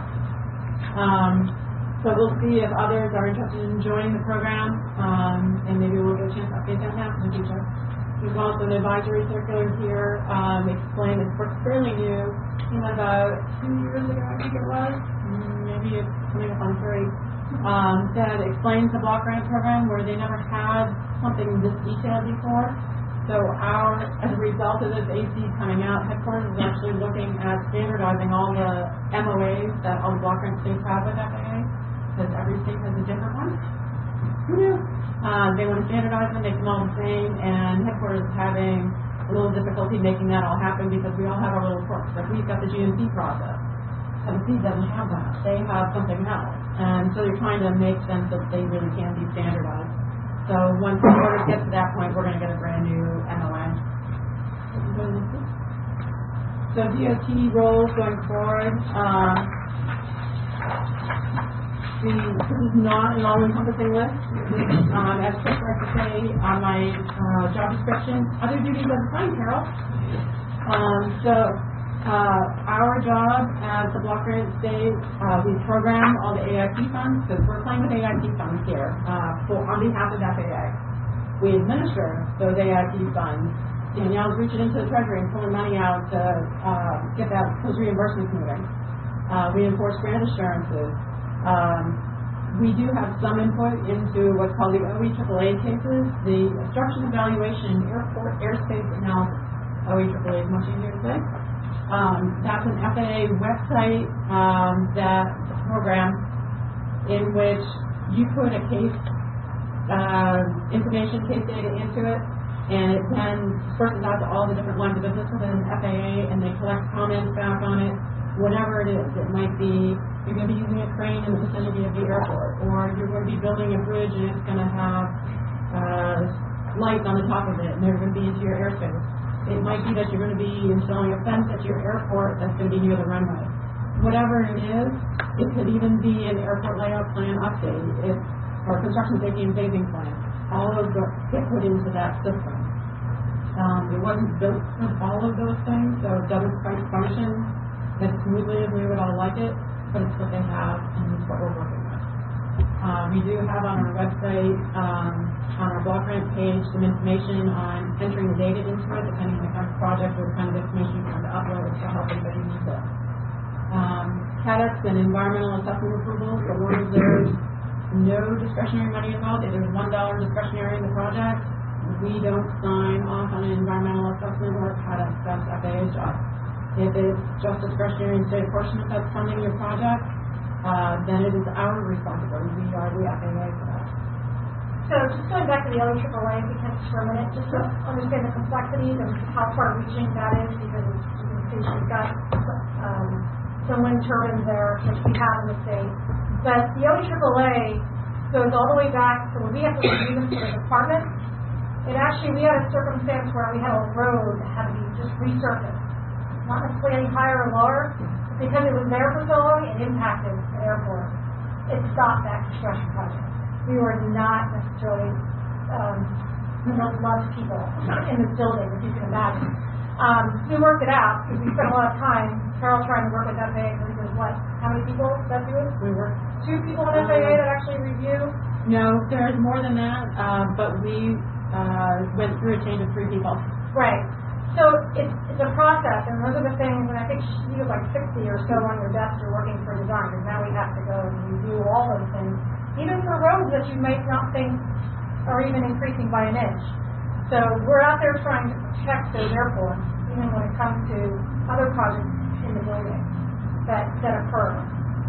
So we'll see if others are interested in joining the program, and maybe we'll get a chance to update that map in the future. There's also an advisory circular here. Explain it's fairly new. Came out about 2 years ago, I think it was. Maybe it's coming up on 3. That explains the block grant program where they never had something this detailed before. So as a result of this AC coming out, headquarters is actually looking at standardizing all the MOAs that all the block grant states have with FAA, because every state has a different one. They want to standardize them, make them all the same, and headquarters is having a little difficulty making that all happen because we all have our little quirks. Like we've got the GMP process. Tennessee doesn't have that. They have something else. And so they're trying to make them so that they really can be standardized. So once the orders get to that point, we're going to get a brand new MOA. So DOT roles going forward. This is not an all-encompassing list. As Chris likes to say, job description, other duties of the fine, Carol. Our job as the block grant state, we program all the AIP funds, because we're playing with AIP funds here, on behalf of FAA. We administer those AIP funds. Danielle's reaching into the treasury and pulling money out to get those reimbursements moving. We enforce grant assurances. We do have some input into what's called the OEAAA cases, the obstruction evaluation airport airspace analysis. OEAAA is much easier to say. That's an FAA website that program in which you put a case information, case data into it, and it then disperses out to all the different lines of business within FAA, and they collect comments back on it, whatever it is. It might be you're going to be using a crane in the vicinity of the airport, or you're going to be building a bridge and it's going to have lights on the top of it, and they're going to be into your airspace. It might be that you're going to be installing a fence at your airport that's going to be near the runway. Whatever it is, it could even be an airport layout plan update, or construction safety and phasing plan. All of those get put into that system. It wasn't built with all of those things, so it doesn't quite function as smoothly as we would all like it, but it's what they have, and it's what we're working with. We do have on our website, on our block grant page, some information on entering the data into it, depending on the kind of project or the kind of information you want to upload to help anybody use it. CADEX and environmental assessment approvals, as long as there's no discretionary money involved. If there's $1 discretionary in the project, we don't sign off on an environmental assessment or CADEX. That's FAA's job. If it's just discretionary and state portion that's funding your project, then it is our responsibility. We are the FAA for that. So just going back to the OEAAA, if we can for a minute, just to understand the complexities and how far-reaching that is, because you can see she's got some wind turbines there, which we have in the state. But the OEAAA goes all the way back to when we have to review them for the department. We had a circumstance where we had a road that had to be just resurfaced. Not necessarily any higher or lower, but because it was there for so long, it impacted the airport. It stopped that construction project. We were not necessarily lots of people in this building, if you can imagine. We worked it out because we spent a lot of time, Carol trying to work with FAA. There's how many people that do it? We work 2 people in FAA that actually review? No, there's more than that, but we went through a change of 3 people. Right. So it's a process, and those are the things, and I think you have like 60 or so on your desk you're working for design, because now we have to go and review all those things, even for roads that you might not think are even increasing by an inch. So we're out there trying to protect those airports, even when it comes to other projects in the building that occur.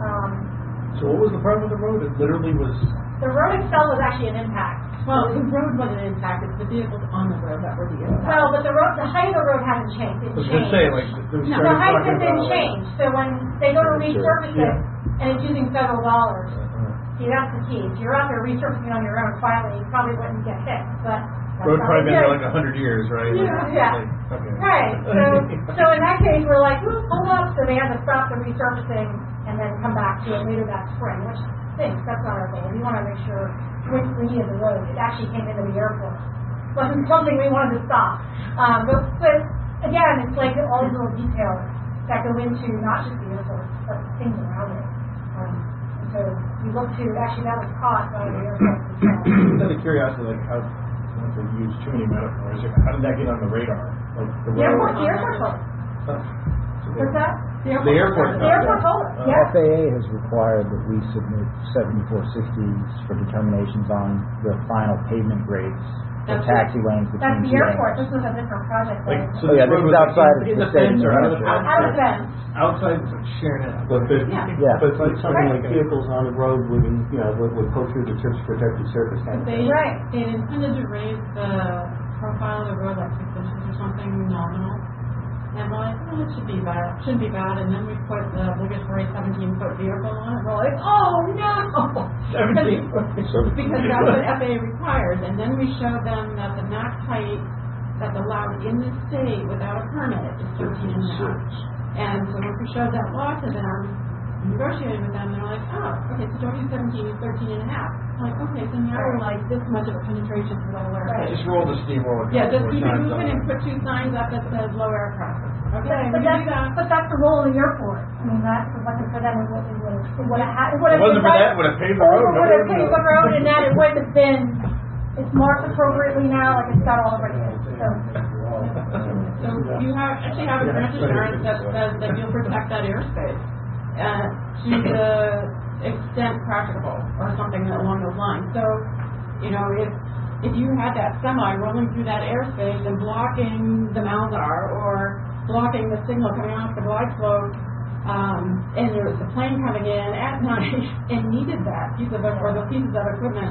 So what was the problem with the road? It literally was... The road itself was actually an impact. Well, the road wasn't impacted. The vehicles on the road that were the impact. Well, but the height of the road hasn't changed. I was going to say, like, the height didn't change. So when they go to resurface it, and it's using several dollars, see, that's the key. If you're out there resurfacing on your own quietly, you probably wouldn't get hit. But road probably been there like 100 years, right? Yeah. Okay. Right. So in that case, we're like, hold up. So they had to stop the resurfacing and then come back to it later that spring, which stinks. That's not our goal. We want to make sure when we needed the road, it actually came into the airport. It wasn't something we wanted to stop. But again, it's like all these little details that go into not just the airport, but things around it. So we look to, actually that was caused by the airport themselves. Just out of curiosity, like how, not to use too many metaphors, how did that get on the radar? Like the airport told us. What's that? The airport told us. Yeah. FAA has required that we submit 7460s for determinations on the final pavement grades for taxi lanes between That's the airport. This was a different project. So this is outside of in the the state fence or out of the Out of the fence. outside, it's like sharing it out. But Yeah. it's like something like vehicles on the road moving, would go through the trips protected surface kind of thing. They intended to raise the profile of the road like 6 inches or something nominal. And we're like, it shouldn't be bad. And then we put the obligatory 17-foot vehicle on it. We're like, oh no! 17 Because that's what FAA requires. And then we showed them that the max height that's allowed in the state without a permit is 13.5. And so when we showed that law to them, negotiated with them, they're like, oh, okay, so don't use 17, use 13.5. I'm like, okay, so now we're like this much of a penetration for level just roll the steamroller. Yeah, just We're keep it time's moving up. and put 2 signs up that says low air traffic. Okay, But we can do that. that's the role of the airport. I mean, that, if it wasn't for them, it would have, If it wasn't for that, would have paved the road. It would have paved the road, and that it wouldn't have been, it's marked appropriately now, like it's got all the regulations, so. So you actually have a grant assurance that says that you'll protect that airspace to the extent practicable, or something along those lines. So, you know, if you had that semi rolling through that airspace and blocking the Malzar or blocking the signal coming off the glide slope, and there was a plane coming in at night and needed that piece of or the pieces of equipment,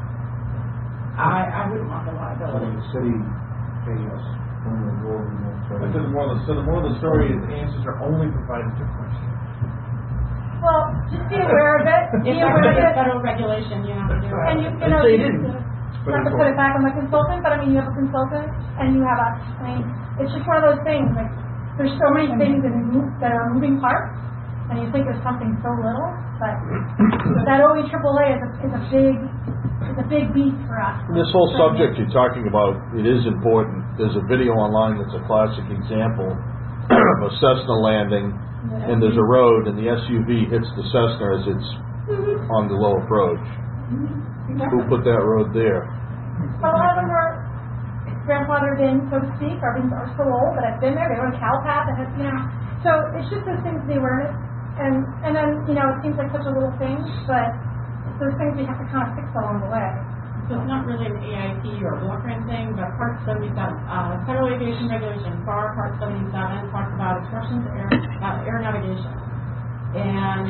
I wouldn't want the liability. The city pay us when we're rolling those. But the moral of the story is answers are only provided to questions. Well, just be aware of it, be If aware of there's it, federal regulation, you have to do it. and you know, Say you didn't. not to put it back on the consultant, but I mean, you have a consultant, and you have it's just one of those things, like, there's so many things that are moving parts, and you think there's something so little, but that OE AAA is a big beast for us. This whole subject you're talking about, it is important. There's a video online that's a classic example of a Cessna landing, and there's a road, and the SUV hits the Cessna as it's on the low approach. Who put that road there? Well, a lot of them are grandfathered in, so to speak, are so old, but I've been there. They were on CalPAT, and so it's just those things, the awareness, and then, it seems like such a little thing, but it's those things we have to kind of fix along the way. So it's not really an AIP or a block grant thing, but Part 77, Federal Aviation Regulation, FAR Part 77, talks about obstructions to air navigation. And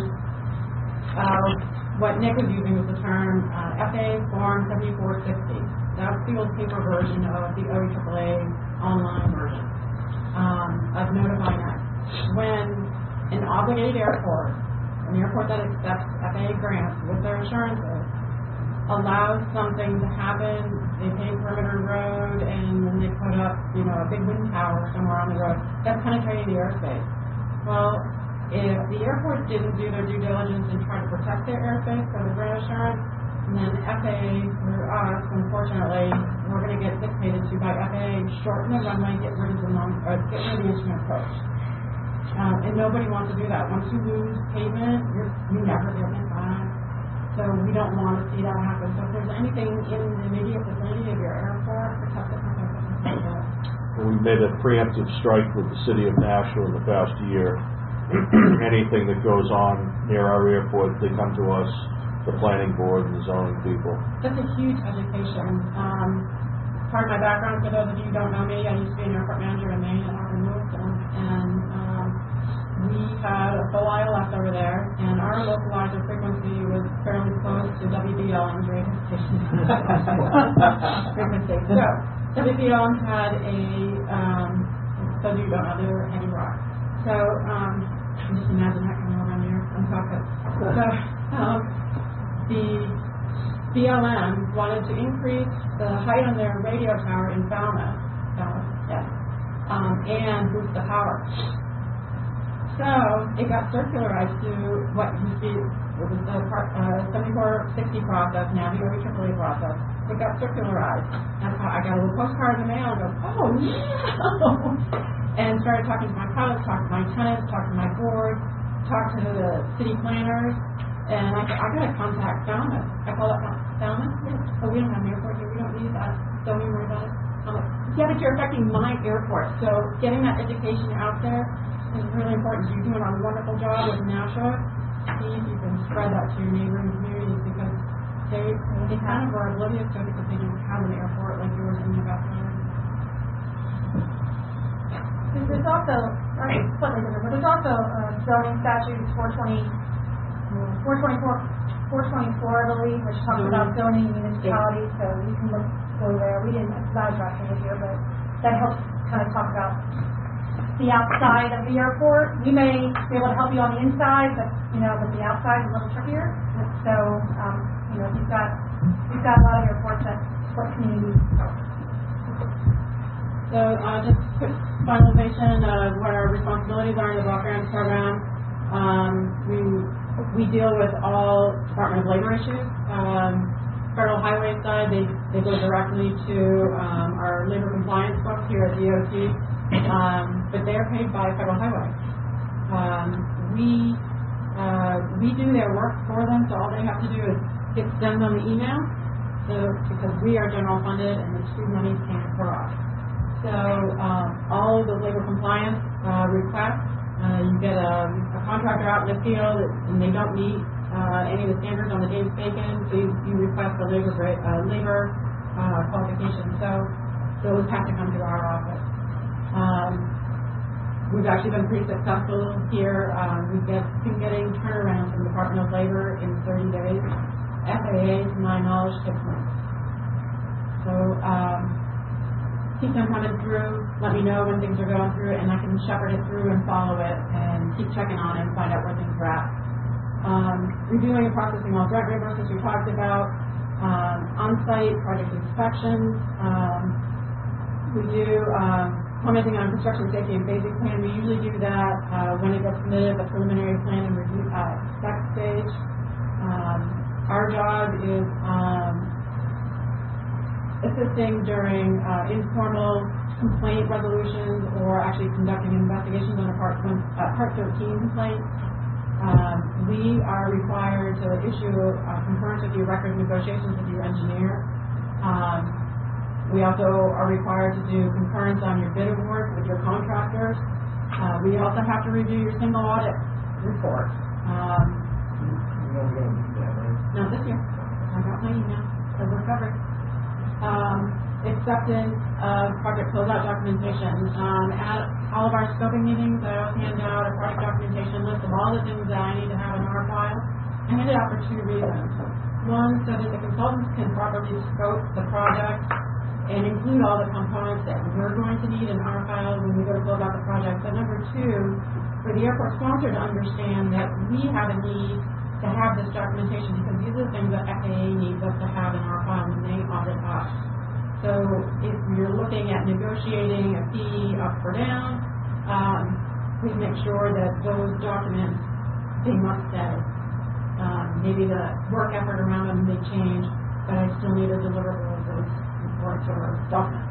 what Nick was using was the term FAA Form 7460. That's the old paper version of the OE AAA online version of notifying us. When an obligated airport, an airport that accepts FAA grants with their assurances, allows something to happen, they pay perimeter road, and then they put up, a big wind tower somewhere on the road, that's penetrating the airspace. Well, if the airport didn't do their due diligence and try to protect their airspace for the grant assurance, and then FAA, through us, unfortunately, we're going to get dictated to by FAA, shorten the runway, get rid of the instrument approach. And nobody wants to do that. Once you lose pavement, you never get it back. So we don't want to see that happen. So if there's anything in the immediate vicinity of your airport, protect it. We made a preemptive strike with the city of Nashville in the past year. Anything that goes on near our airport, they come to us, the planning board and the zoning people. That's a huge education. Part of my background, for those of you who don't know me, I used to be an airport manager in Maine at Harvard Wilson, and we had a full aisle left over there, and our localizer frequency was fairly close to WBLM's radio station frequency. So WBLM had so you don't know, they were Eddie Rock. So just imagine that coming around here. I'm talking. So the BLM wanted to increase the height on their radio tower in Falmouth, and boost the power. So it got circularized to what used to be the 7460 process, now the OE AAA process. It got circularized. That's how I got a little postcard in the mail and go, oh no! And started talking to my pilots, talked to my tenants, talked to my board, talked to the city planners, and I got to contact Falmouth. I call it Falmouth. Oh, we don't have an airport here. We don't need that. Don't even worry about it. I'm like, yeah, but you're affecting my airport. So getting that education out there is really important. You're doing a wonderful job with NASA. See if you can spread that to your neighboring communities, because they kind of are oblivious to it because they don't have an airport like yours in New Bethlehem. There's also, slightly different, but there's also zoning statutes 424, I believe, which talks about zoning municipalities, so you can go there. We didn't, not addressing it here, but that helps kind of talk about the outside of the airport. We may be able to help you on the inside, but the outside is a little trickier. So, we've got a lot of airports that support communities. So, just quick finalization of what our responsibilities are in the block grant program. We deal with all Department of Labor issues. Federal highway side, they They go directly to our labor compliance folks here at DOT, but they're paid by Federal Highway. We do their work for them, so all they have to do is hit send on the email. So because we are general funded and the two monies came across. So all of the labor compliance requests, you get a contractor out in the field and they don't meet any of the standards on the days taken, so you request a labor qualification. So those have to come to our office. We've actually been pretty successful here. We've been getting turnaround from the Department of Labor in 30 days. FAA, to my knowledge, 6 months. So keep them coming through. Let me know when things are going through, and I can shepherd it through and follow it and keep checking on it and find out where things are at. Reviewing and processing all grant reimbursements we talked about. On-site project inspections. We do commenting on construction safety and basic plan. We usually do that when it gets submitted, the preliminary plan and review spec stage. Our job is assisting during informal complaint resolutions or actually conducting investigations on a Part 13 complaint. We are required to issue a concurrence with your record of negotiations with your engineer. We also are required to do concurrence on your bid award with your contractors. We also have to review your single audit report. Not this year. I got my email, so we're covered. Acceptance of project closeout documentation. At all of our scoping meetings, I always hand out a project documentation list of all the things that I need to have in our file. I hand it out for 2 reasons. One, so that the consultants can properly scope the project and include all the components that we're going to need in our file when we go to close out the project. But number 2, for the airport sponsor to understand that we have a need to have this documentation because these are the things that FAA needs us to have in our file when they audit us. So if you're looking at negotiating a fee up or down, please make sure that those documents, they must stay. Maybe the work effort around them may change, but I still need a deliverable of those reports or documents.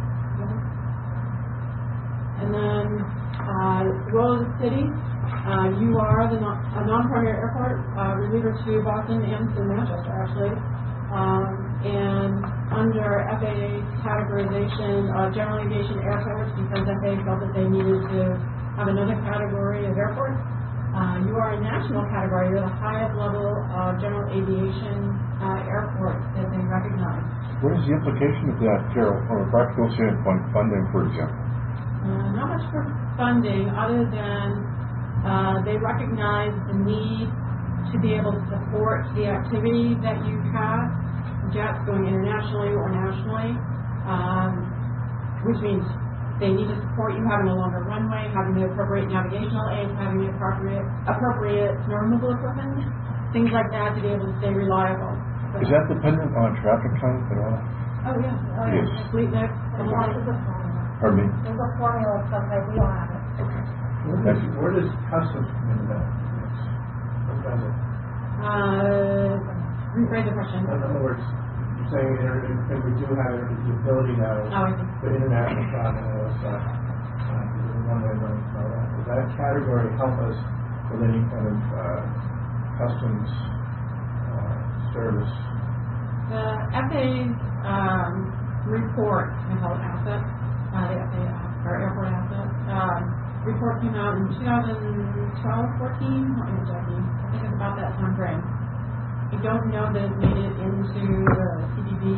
And then, role of the city. You are a non-primary airport reliever to Boston and to Manchester, actually. And under FAA's categorization of general aviation airports, because FAA felt that they needed to have another category of airports, you are a national category. You're the highest level of general aviation airports that they recognize. What is the implication of that, Carol, from a practical standpoint, funding, for example? Not much for funding, other than they recognize the need to be able to support the activity that you have, jets going internationally or nationally, which means they need to support you having a longer runway, having the appropriate navigational aids, having the appropriate snow removal equipment, things like that to be able to stay reliable. Is that dependent on traffic count at all? Oh, yeah. Yes. Fleet mix. Pardon me? There's a formula of stuff that we don't have it. Okay. Where does customs come into that? What does it? Rephrase the question. In other words, you're saying that we do have the ability now for international travel and all that stuff, one-way running and all that. Does that category help us with any kind of customs service? The FAA's report, I call it asset, the FAA, or airport asset, report came out in 2012, 14, what was it, I think it's about that time frame. I don't know that it made it into the CDP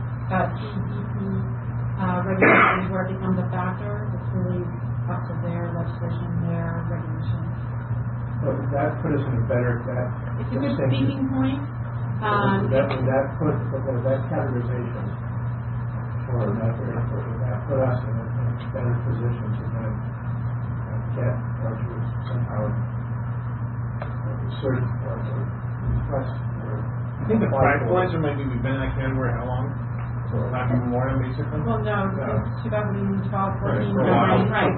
regulations where it becomes a factor. It's really up to their legislation, their regulations. But would that put us in a better... It's a good speaking point. Would that put that categorization for that airport, would that put us in a better position to then get or to somehow assert or request or... I think the tranquilizer maybe we've been in that category how long? So Happy Memorial, basically? Well, no, since 2012, 14, right.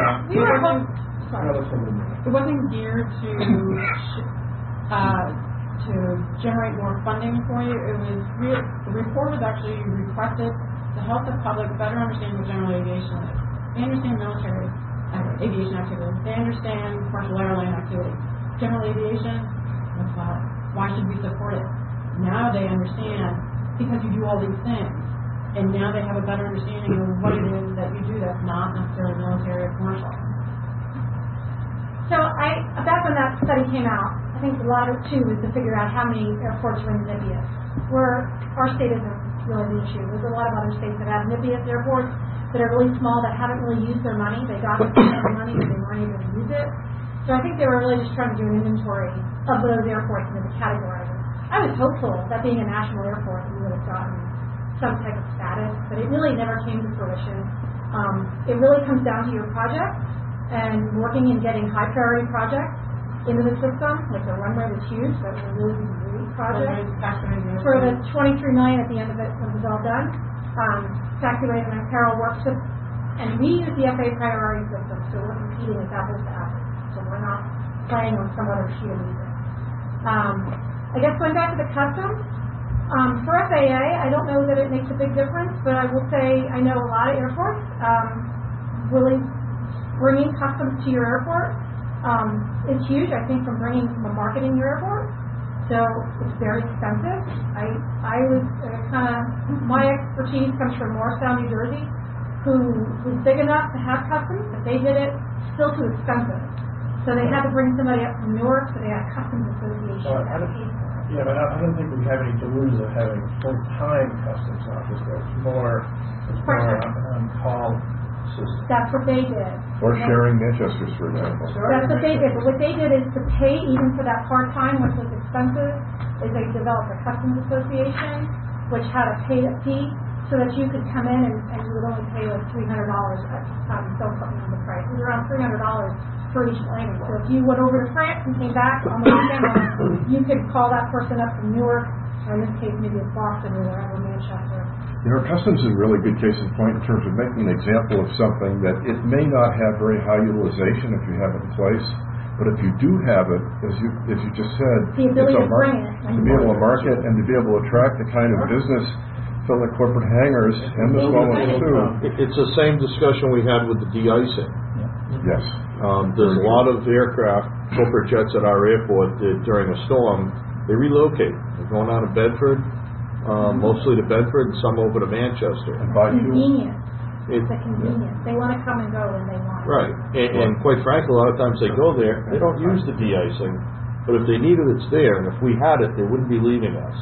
It wasn't geared to to generate more funding for you. The report was actually requested to help the public better understand what general aviation is. They understand military aviation activity. They understand commercial airline activity. General aviation, what's that? Why should we support it? Now they understand because you do all these things. And now they have a better understanding of what it is that you do that's not necessarily military or commercial. So back when that study came out, I think a lot of it too was to figure out how many airports are in NIPIAS. Where our state isn't really the issue. There's a lot of other states that have NIPIAS airports that are really small that haven't really used their money. They got their money but they weren't able to use it. So I think they were really just trying to do an inventory of those airports into the category. I was hopeful that being a national airport we would have gotten some type of status, but it really never came to fruition. It really comes down to your project and working and getting high priority projects into the system, like the runway was huge, that was a really great project. For the $23 million at the end of it when it was all done, Taxiways and Apparel works with, and we use the FAA priority system, so we're competing with apples to apples. So we're not playing on some other sheet of music. I guess going back to the customs, for FAA, I don't know that it makes a big difference, but I will say I know a lot of airports really bringing customs to your airport is huge. I think from marketing your airport, so it's very expensive. I was my expertise comes from Morristown, New Jersey, who's big enough to have customs, but they did it still too expensive. So they had to bring somebody up from Newark, so they had customs association. Yeah, but I don't think we have any delusions of having full-time customs officers. It's more on-call system. That's what they did. Or sharing Manchesters, for example. That's what they did. But what they did is to pay even for that part-time, which was expensive, is they developed a customs association, which had a fee so that you could come in and you would only pay like $300. I'm still putting on the price. It was around $300 for each landing. So if you went over to France and came back on the weekend, you could call that person up from Newark, or in this case maybe it's Boston or wherever, Manchester. You know, customs is a really good case in point in terms of making an example of something that it may not have very high utilization if you have it in place, but if you do have it, as you just said, the ability to bring it, to be able to market and to be able to attract the kind of business from the corporate hangars and the small ones too. It's the same discussion we had with the de-icing. Yes. There's a lot of aircraft, corporate jets at our airport that during a storm, they relocate. They're going out of Bedford, mostly to Bedford, and some over to Manchester. And by convenience. It's a convenience. They want to come and go when they want. Right. And quite frankly, a lot of times they go there, they don't use the de-icing, but if they need it, it's there. And if we had it, they wouldn't be leaving us.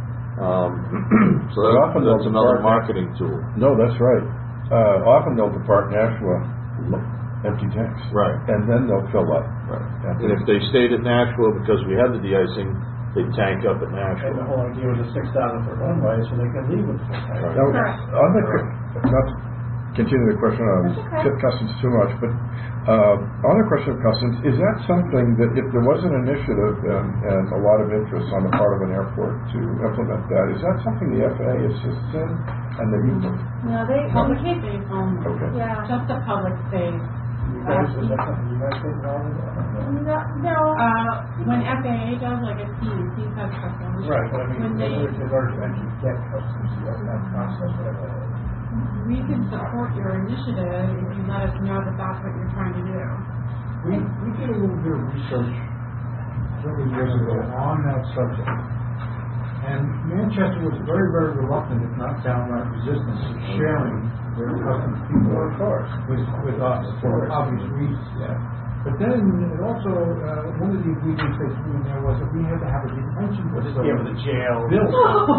So that's another marketing tool. No, that's right. Often they'll depart Nashua empty tanks. Right. And then they'll fill up. Right. And if they stayed at Nashua because we had the de-icing, they'd tank up at Nashua. And the whole idea was a 6,000 foot runway so they could leave with full tank. Right. Not to continue the question on customs too much, but on the question of customs, is that something that if there was an initiative and a lot of interest on the part of an airport to implement that, is that something the FAA assists in and that you can? No, they can't be home. Okay. Yeah, just the public space. Is that something you guys get involved in? No. When FAA does, like a CUC has customs. Right, but I mean, when they, in order to actually get customs, you have that process, whatever that is. we can support your initiative if you let us know that that's what you're trying to do. We did a little bit of research several years ago on that subject. And Manchester was very, very reluctant, if not downright resistant, to sharing their customs people with us for obvious reasons. Yeah. But then it also, one of the ingredients they threw in there was that we had to have a detention facility. Yeah, with the jail. Built.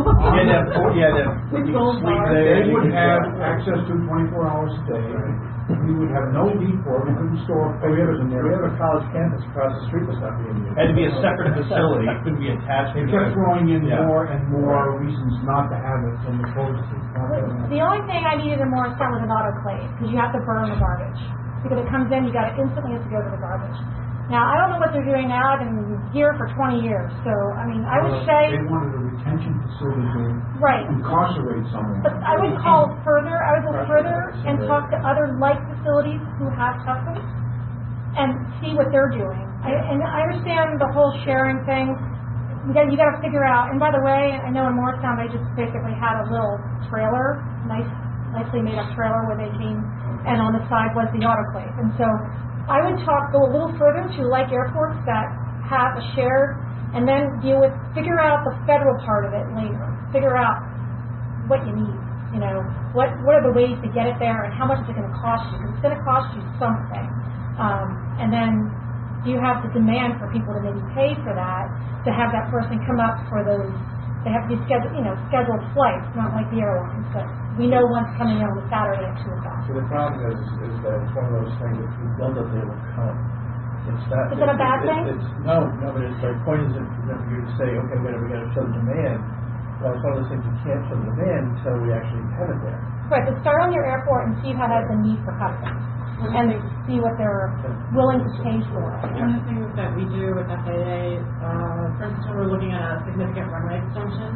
You can sleep there. They would have access to 24 hours a day. We would have no need for it. We couldn't store papers in there. We have a college campus across the street that's not being used. It had to be a separate facility. It couldn't be attached. They kept throwing in more and more reasons not to have it in the policy. The only thing I needed in Morristown was an autoclave, because you have to burn the garbage. Because it comes in, you got to instantly have to go to the garbage. Now, I don't know what they're doing now. I've been here for 20 years. So, I mean, I would say... They wanted a retention facility to incarcerate someone. But I would call further. I would go further and talk to other like facilities who have customs and see what they're doing. And I understand the whole sharing thing. you got to figure out. And by the way, I know in Morristown they just basically had a little trailer, nicely made up trailer where they came, and on the side was the autoclave. And so I would go a little further to like airports that have a shared, and then figure out the federal part of it later. Figure out what you need. You know, what are the ways to get it there, and how much is it going to cost you? Because it's going to cost you something. And then do you have the demand for people to maybe pay for that, to have that person come up for those? They have to be scheduled flights, not like the airlines, but we know one's coming in on a Saturday at 2 o'clock. So the problem is that it's one of those things, if you build it, they will come. It's not. Is it a bad thing? No, but the point is that you say, okay, we got to show the demand. Well, it's one of those things you can't show the demand until we actually have it there. Right, but start on your airport and see how that's a need for customs, and see what they're willing to pay for. One of the things that we do with FAA, for instance, when we're looking at a significant runway extension,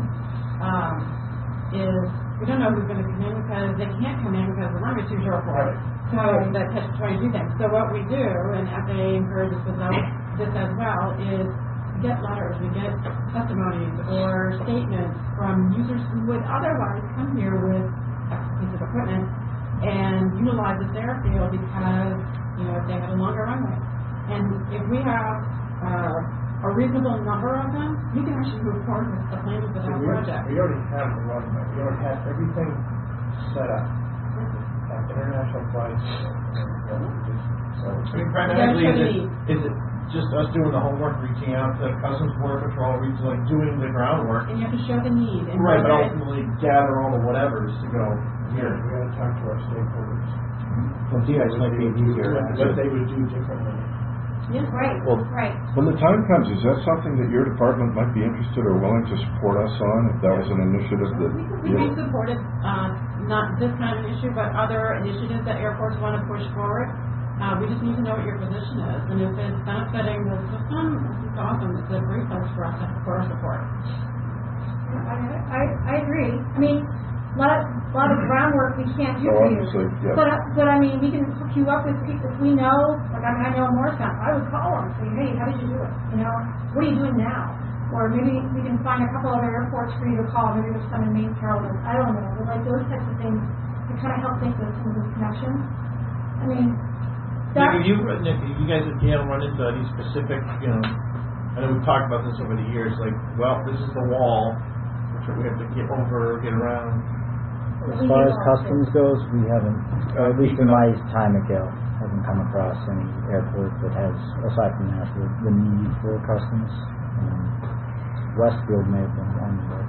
is we don't know who's going to come in because they can't come in because the runway's too short for it. So that catch-22 thing. So what we do, and FAA encourages this as well, is we get letters, we get testimonies or statements from users who would otherwise come here with a piece of equipment and utilize this airfield because, they have a longer runway. And if we have a reasonable number of them, we can actually move forward with the plans for that project. We already have the runway. We already have everything set up. International flights. So, primarily, is it just us doing the homework, reaching out to Customs Border Patrol, doing the groundwork? And you have to show the need. And right, but ultimately gather all the whatevers to go, here, we got to talk to our stakeholders. Well, DX might be easier. What they would do differently. Yes, right, right. When the time comes, is that something that your department might be interested or willing to support us on, if that was an initiative that... We've supported not this kind of an issue, but other initiatives that airports want to push forward. We just need to know what your position is, and if it's benefiting the system, it's awesome. It's a great place for us to support. I agree. I mean, a lot of groundwork we can't do for you. Yeah. But I mean, we can hook you up with people if we know. Like I know Morristown, I would call them and say, hey, how did you do it? What are you doing now? Or maybe we can find a couple other airports for you to call. Maybe there's some in Main Carolina. I don't know. But like those types of things to kind of help think of some of those connections. I mean, Nick, you guys at Yale run into these specific, I know we've talked about this over the years, like, well, this is the wall, which we have to get over, get around. As far as customs goes, we haven't, or at least in my time at Yale, haven't come across any airport that has, aside from Nashville, the need for customs. Westfield may have been one, but...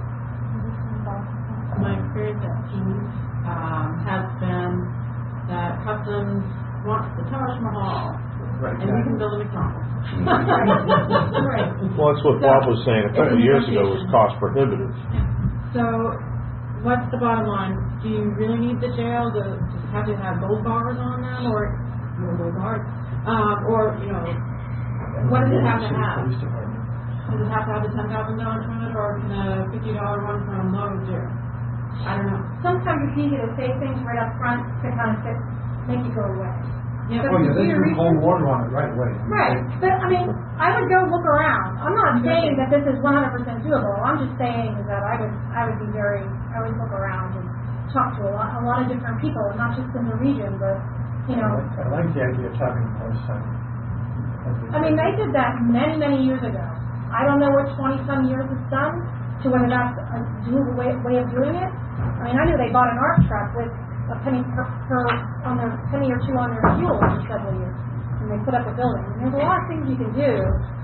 My experience at Teams has been that customs wants the Taj Mahal, right, and we can build a McDonald's. right. Well, that's what Bob was saying a couple of years ago, was cost prohibitive. So, what's the bottom line? Do you really need the jail to just have to have gold bars on them, or gold bars, or what does it have to have? Does it have to have the $10,000 limit, or can a $50 one from Lowe's do? I don't know. Sometimes it's easy to say things right up front to kind of make you go away. Yeah, they do cold water on it right away. Right, but I mean, I would go look around. I'm not saying that this is 100% doable. I'm just saying that I would look around and talk to a lot of different people, and not just in the region, but I like the idea of talking to Morristown. I mean, they did that many years ago. I don't know what 20-some years it's done to whether that's a doable way of doing it. I mean, I knew they bought an ARC truck with a penny penny or two on their fuel for several years, and they put up a building. And there's a lot of things you can do,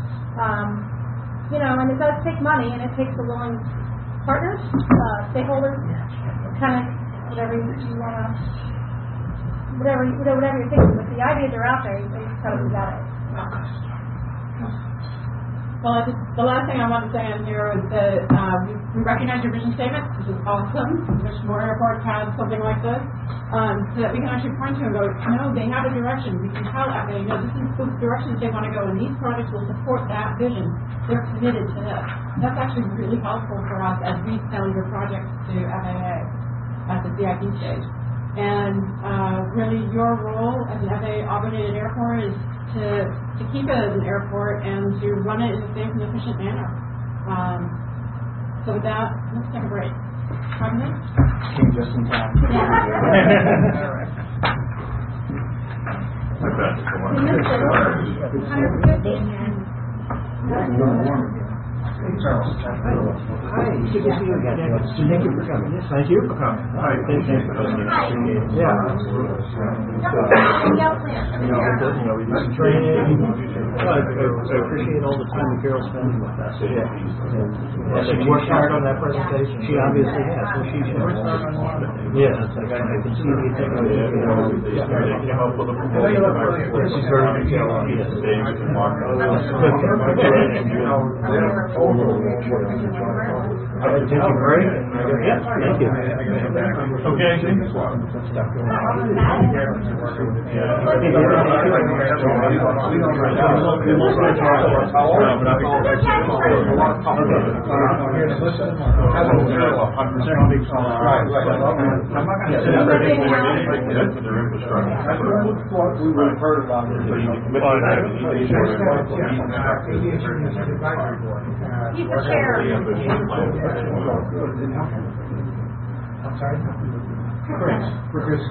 and it does take money, and it takes the willing partners, stakeholders, kind of whatever you want to, whatever you're thinking. But the ideas are out there. You just got to do that. Well, the last thing I want to say on here is that we recognize your vision statement, which is awesome. I wish more airports had something like this, so that we can actually point to and go, no, they have a direction. We can tell FAA, no, this is the direction they want to go, and these projects will support that vision. They're committed to this. That's actually really helpful for us as we sell your projects to FAA at the CIP stage. And really, your role as an FAA-operated airport is to keep it as an airport and to run it in a safe and efficient manner. So with that, let's take a break. 5 minutes? Came just in time. Hi, good to see you again. Thank you for coming. Yes, thank you for coming. All right, thank you. Yeah. We do some training. I appreciate all the time that Carol's spending with us. Yeah. She worked hard on that presentation. She obviously has. So she's worked hard on it. Yeah, I can see the thing. She's very detailed on the stage and market. Take a break. Yes, thank you. Okay. He's the chair. I'm sorry? Chris. That's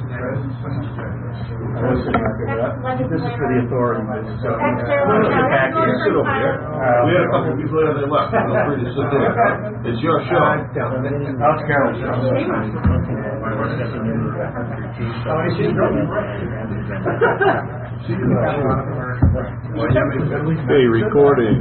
This is for the authority. That's Carol. We had a couple of people there that left. Feel free to sit there. It's your show. How's Carol? Hey, recording.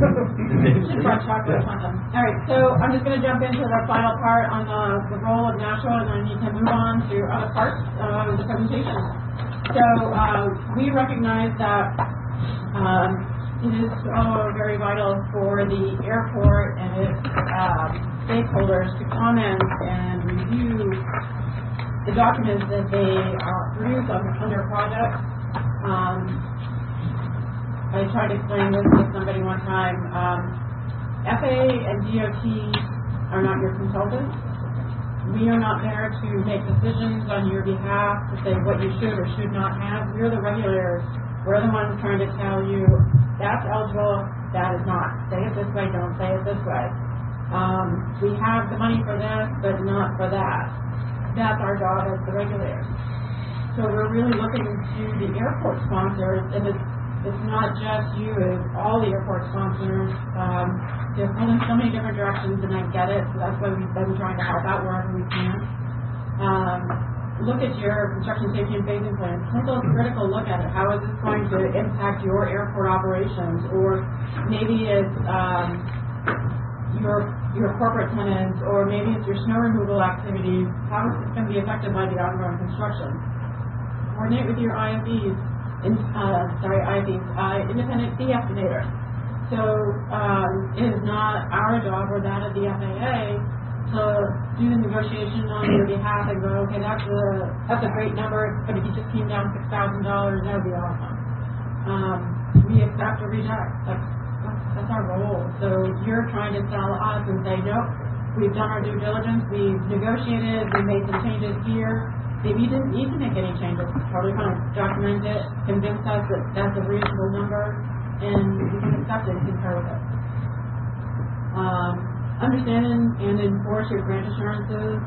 All right, so I'm just going to jump into the final part on the role of Nashua, and I need to move on to other parts of the presentation. So we recognize that it is very vital for the airport and its stakeholders to comment and review the documents that they produce under projects. I tried to explain this to somebody one time. FAA and DOT are not your consultants. We are not there to make decisions on your behalf to say what you should or should not have. We're the regulators. We're the ones trying to tell you that's eligible, that is not. Say it this way, don't say it this way. We have the money for this, but not for that. That's our job as the regulators. So we're really looking to the airport sponsors, and it's not just you, it's all the airport sponsors. They're pulling so many different directions, and I get it, so that's why we've been trying to help out wherever we can. Look at your construction safety and phasing plan. Take a critical look at it. How is this going to impact your airport operations? Or maybe it's your corporate tenants, or maybe it's your snow removal activities. How is this going to be affected by the ongoing construction? Coordinate with your IFEs. Independent fee estimator. So it is not our job or that of the FAA to do the negotiation on your behalf and go, okay, that's a great number, but if you just came down $6,000, that would be awesome. We accept or reject. That's our role. So you're trying to tell us and say, nope, we've done our due diligence, we've negotiated, we made some changes here. Maybe you didn't need to make any changes. Probably kind of document it, convince us that that's a reasonable number, and we can accept it and concur with it. Understand and enforce your grant assurances.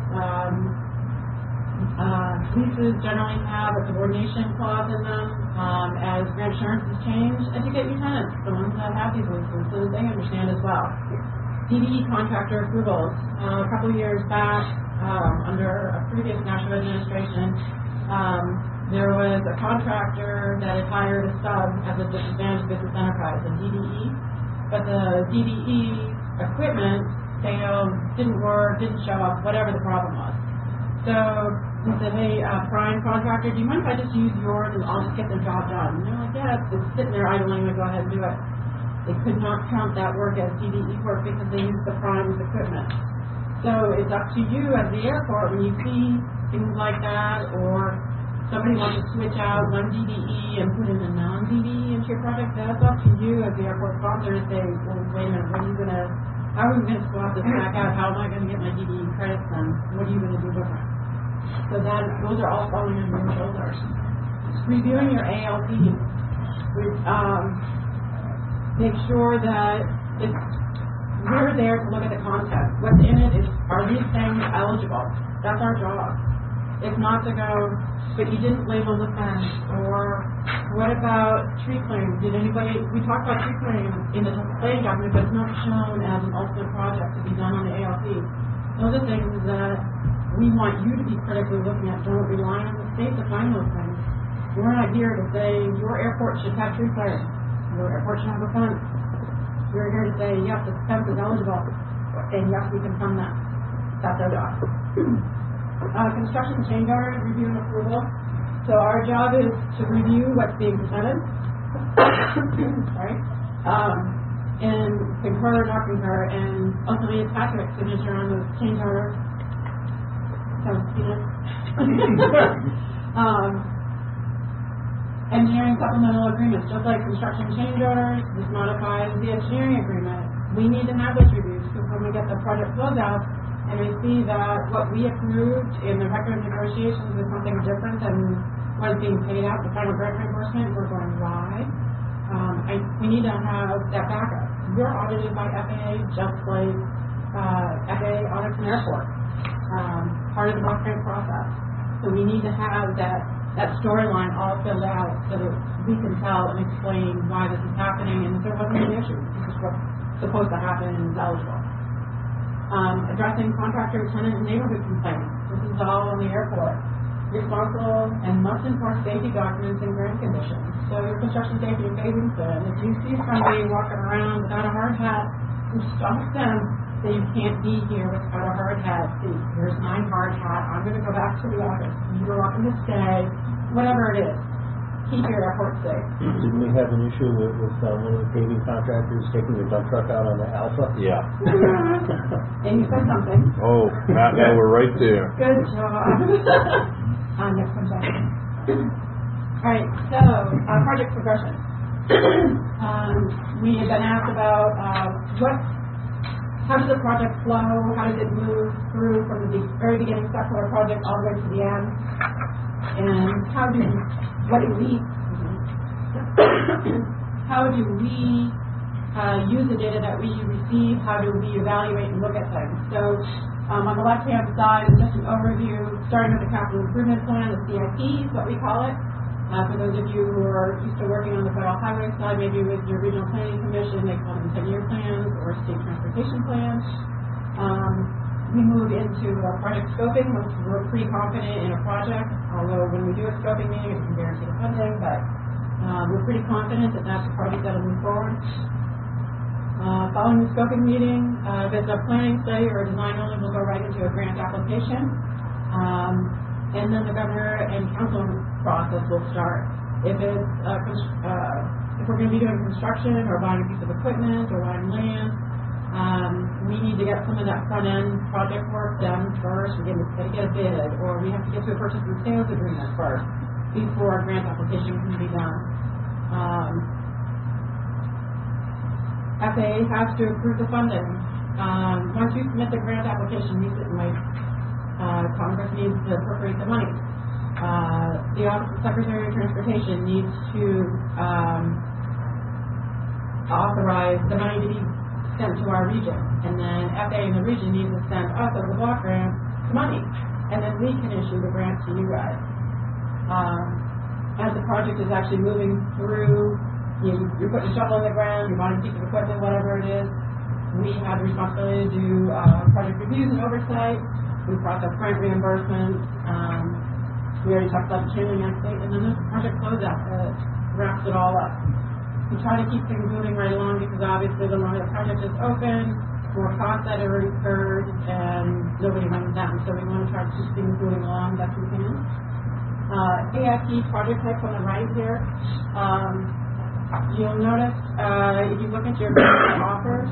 Leases generally have a subordination clause in them. As grant assurances change, educate your tenants, the ones that have these leases, so that they understand as well. DDE contractor approvals. A couple of years back, under a previous national administration, there was a contractor that had hired a sub as a disadvantaged business enterprise, a DDE, but the DDE equipment failed, didn't work, didn't show up, whatever the problem was. So we said, hey, prime contractor, do you mind if I just use yours and I'll just get the job done? And they're like, yeah, it's sitting there idling, we go ahead and do it. They could not count that work as DDE work because they used the prime's equipment. So it's up to you as the airport when you see things like that, or somebody wants to switch out one DDE and put in a non-DDE into your project. That's up to you as the airport sponsor to say, well, wait a minute, how are we going to swap this back out? How am I going to get my DDE credits then? What are you going to do different? So those are all falling on your shoulders. Reviewing your ALP, make sure that it's we're there to look at the content. What's in it is, are these things eligible? That's our job. If not to go, but you didn't label the fence, or what about tree clearing? Did anybody, we talked about tree clearing in the planning document, but it's not shown as an ultimate project to be done on the ALP. Those are things that we want you to be critically looking at. Don't rely on the state to find those things. We're not here to say your airport should have tree clearing. Your airport should have a fence. We're here to say, yes, the fence is eligible, and yes, we can fund that. That's our job. Construction change order review and approval. So our job is to review what's being presented, sorry, and concur or not concur, and ultimately attach a signature on those change orders. Engineering supplemental agreements, just like construction change orders, this modifies the engineering agreement. We need to have those reviews because when we get the project closeout, and we see that what we approved in the record of negotiations is something different than what is being paid out, the final grant reimbursement, we're going, why? We need to have that backup. We're audited by FAA just like FAA audits an airport, part of the block grant process. So we need to have that storyline all filled out so that we can tell and explain why this is happening, and if there wasn't an issue, this is what's supposed to happen and is eligible. Addressing contractor, tenant, and neighborhood complaints. This is all on the airport. Responsible and must enforce safety documents and grant conditions. So your construction safety and phasing plan. If you see somebody walking around without a hard hat, you stop them. Say you can't be here without a hard hat. See, here's my hard hat. I'm going to go back to the office. You're welcome to stay. Whatever it is. Keep your airport safe. Didn't we have an issue with one of the paving contractors taking the dump truck out on the Alpha? Yeah. And you said something. Oh, Matt, now we're right there. Good job. Next one, back. All right, so project progression. We have been asked about how does the project flow? How does it move through from the very beginning step of our project all the way to the end? And how do we use the data that we receive? How do we evaluate and look at things? So on the left-hand side is just an overview, starting with the capital improvement plan, the CIP is what we call it. For those of you who are used to working on the federal highway side, maybe with your regional planning commission, they call them 10-year plans or state transportation plans. We move into project scoping, which we're pretty confident in a project, although when we do a scoping meeting, it can guarantee the funding, but we're pretty confident that that's a project that will move forward. Following the scoping meeting, if it's a planning study or a design only, we'll go right into a grant application. And then the governor and council process will start. If it's if we're going to be doing construction or buying a piece of equipment or buying land, we need to get some of that front-end project work done first. We're going to get a bid, or we have to get to a purchase and sales agreement first before a grant application can be done. FAA has to approve the funding. Once you submit the grant application, we sit and wait. Congress needs to appropriate the money. The Office of Secretary of Transportation needs to authorize the money to be sent to our region, and then FAA in the region needs to send us as a block grant money, and then we can issue the grant to you guys. As the project is actually moving through, you're putting a shovel in the ground, you're buying a piece of equipment, whatever it is, we have the responsibility to do project reviews and oversight. We process grant reimbursements. We already talked about the channeling aspect, and then there's the project closeout that wraps it all up. We try to keep things moving right along because obviously the longer the project is open, more costs that are incurred, and nobody runs down. So we want to try to keep things moving along best we can. AIP project type on the right here. You'll notice if you look at your offers,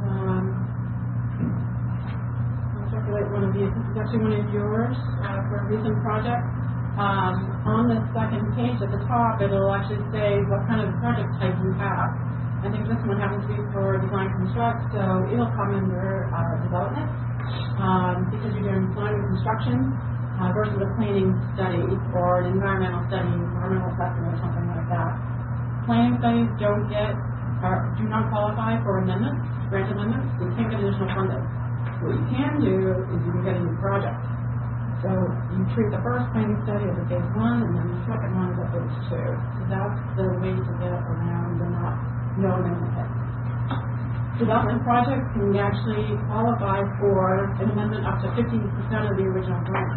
I'll circulate one of these. This is actually one of yours for a recent project. On the second page at the top, it'll actually say what kind of project type you have. I think this one happens to be for design construct, so it'll come under development because you're doing design and construction versus a planning study or an environmental study, environmental assessment or something like that. Planning studies don't get do not qualify for amendments, grant amendments, you can't get additional funding. What you can do is you can get a new project. So you treat the first planning study as a phase 1, and then the second one as a phase 2. So that's the way to get around the no amendment hit. Development projects can actually qualify for an amendment up to 50% of the original grant.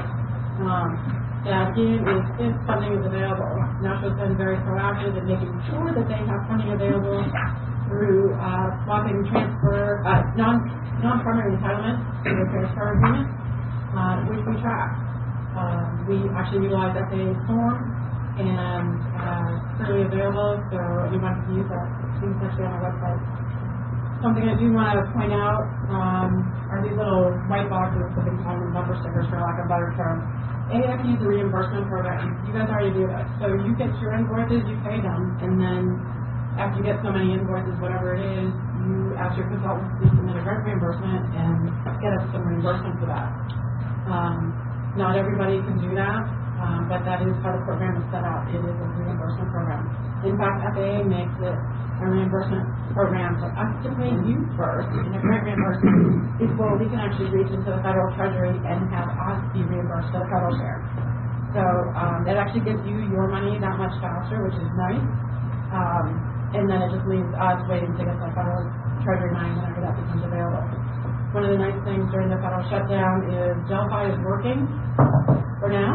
That again is if funding is available. National's been very proactive in making sure that they have funding available through swapping transfer, non-primary entitlement to a transfer agreement, which we track. We actually utilize FAA form and freely available, so anyone can use that. It's actually on our website. Something I do want to point out are these little white boxes that we call them bumper stickers, for lack of a better term. AFE is a reimbursement program. You guys already do this. So you get your invoices, you pay them, and then after you get so many invoices, whatever it is, you ask your consultants to submit a direct reimbursement and get us some reimbursement for that. Not everybody can do that, but that is how the program is set up. It is a reimbursement program. In fact, FAA makes it a reimbursement program for us to pay you first, and the grant reimbursement is where we can actually reach into the federal treasury and have us be reimbursed for the federal share. So that actually gives you your money that much faster, which is nice. And then it just leaves us waiting to get the federal treasury money whenever that becomes available. One of the nice things during the federal shutdown is Delphi is working for now.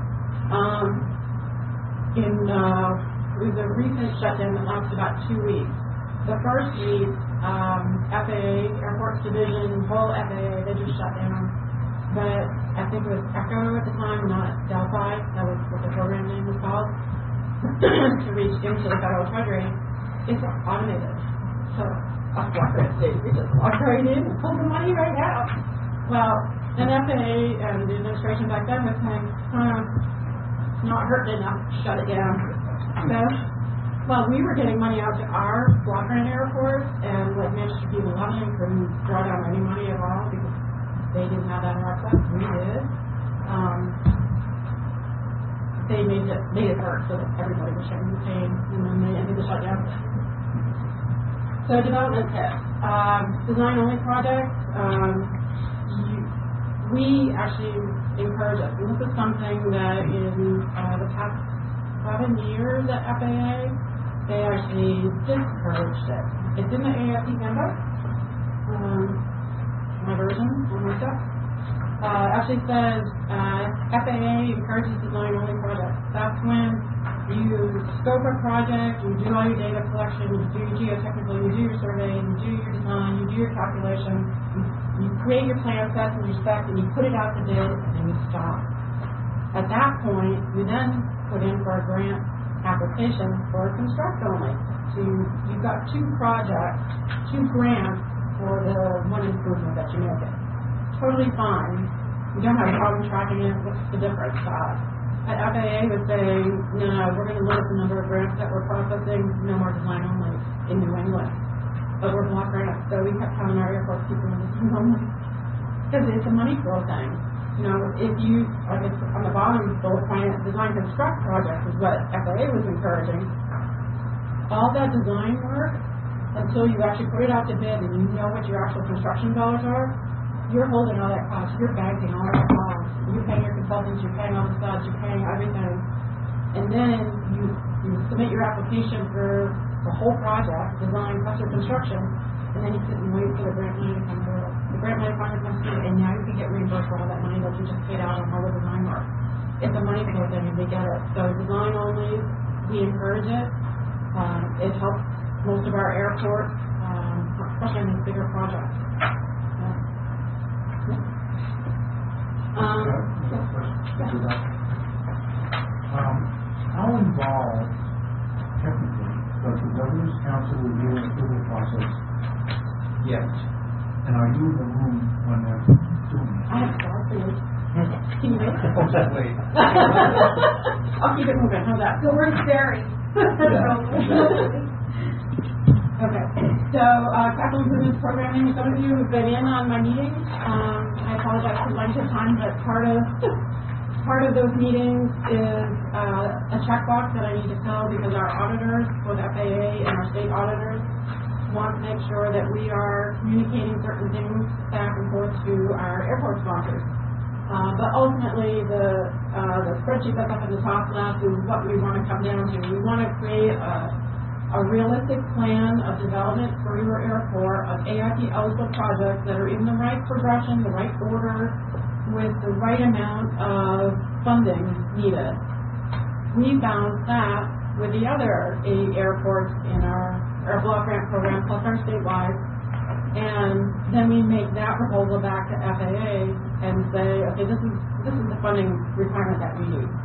It was a recent shutdown that lasted about 2 weeks. The first week, FAA, Airports Division, whole FAA, they just shut down. But I think it was ECHO at the time, not Delphi. That was what the program name was called. To reach into the federal treasury, it's automated. So us Black-Grant State, we just walk right in and pull the money right out. Well, then FAA and the administration back then was saying, it's not hurting enough, shut it down. So, well, we were getting money out to our Black-Grant airports, and like Manchester P11 couldn't draw down any money at all because they didn't have that access. We did. They made it hurt so that everybody was sharing the pain, and then they ended the shutdown. So development tips. Design-only projects, we actually encourage it. And this is something that in the past 7 years at FAA, they actually discouraged it. It's in the AFE handbook, my version, on my stuff. Actually says FAA encourages design-only projects. That's when you scope a project, you do all your data collection, you do your geotechnical, you do your survey, you do your design, you do your calculation, you create your plan sets and your specs, and you put it out to bid, and then you stop. At that point, you then put in for a grant application for construct only. So you've got 2 projects, 2 grants for the one improvement that you're making. Totally fine. You don't have a problem tracking it. What's the difference? At FAA would say, no, we're going to limit the number of grants that we're processing, no more design only in New England. But we're block grants, so we kept telling our airport people in design only. Because it's a money flow thing. You know, if you, like it's on the bottom bullet point, design construct projects is what FAA was encouraging. All that design work, until you actually put it out to bid and you know what your actual construction dollars are, you're holding all that cost, you're banking all that cost. You're paying your consultants, you're paying all the subs, you're paying everything. And then you submit your application for the whole project, design plus your construction, and then you sit and wait for the grant money to come through. The grant money finally comes through, and now you can get reimbursed for all that money that you just paid out on all the design work. It's a money flow thing, and we get it. So design only, we encourage it. It helps most of our airports, especially in these bigger projects. How involved, technically, does the Governor's Council review and approval process? Yes. And are you in the room when they're doing it? I have thoughts on it. Can you wait? Wait. I'll keep it moving. How's that? The word's very. Okay. So, capital improvements programming. Some of you have been in on my meetings. I apologize for length of time, but part of Part of those meetings is a checkbox that I need to fill because our auditors, both FAA and our state auditors, want to make sure that we are communicating certain things back and forth to our airport sponsors. But ultimately, the spreadsheet that's up at the top left is what we want to come down to. We want to create a realistic plan of development for your airport of AIP eligible projects that are in the right progression, the right order, with the right amount of funding needed. We found that with the other 8 airports in our block grant program, plus our statewide, and then we make that proposal back to FAA and say, okay, this is the funding requirement that we need.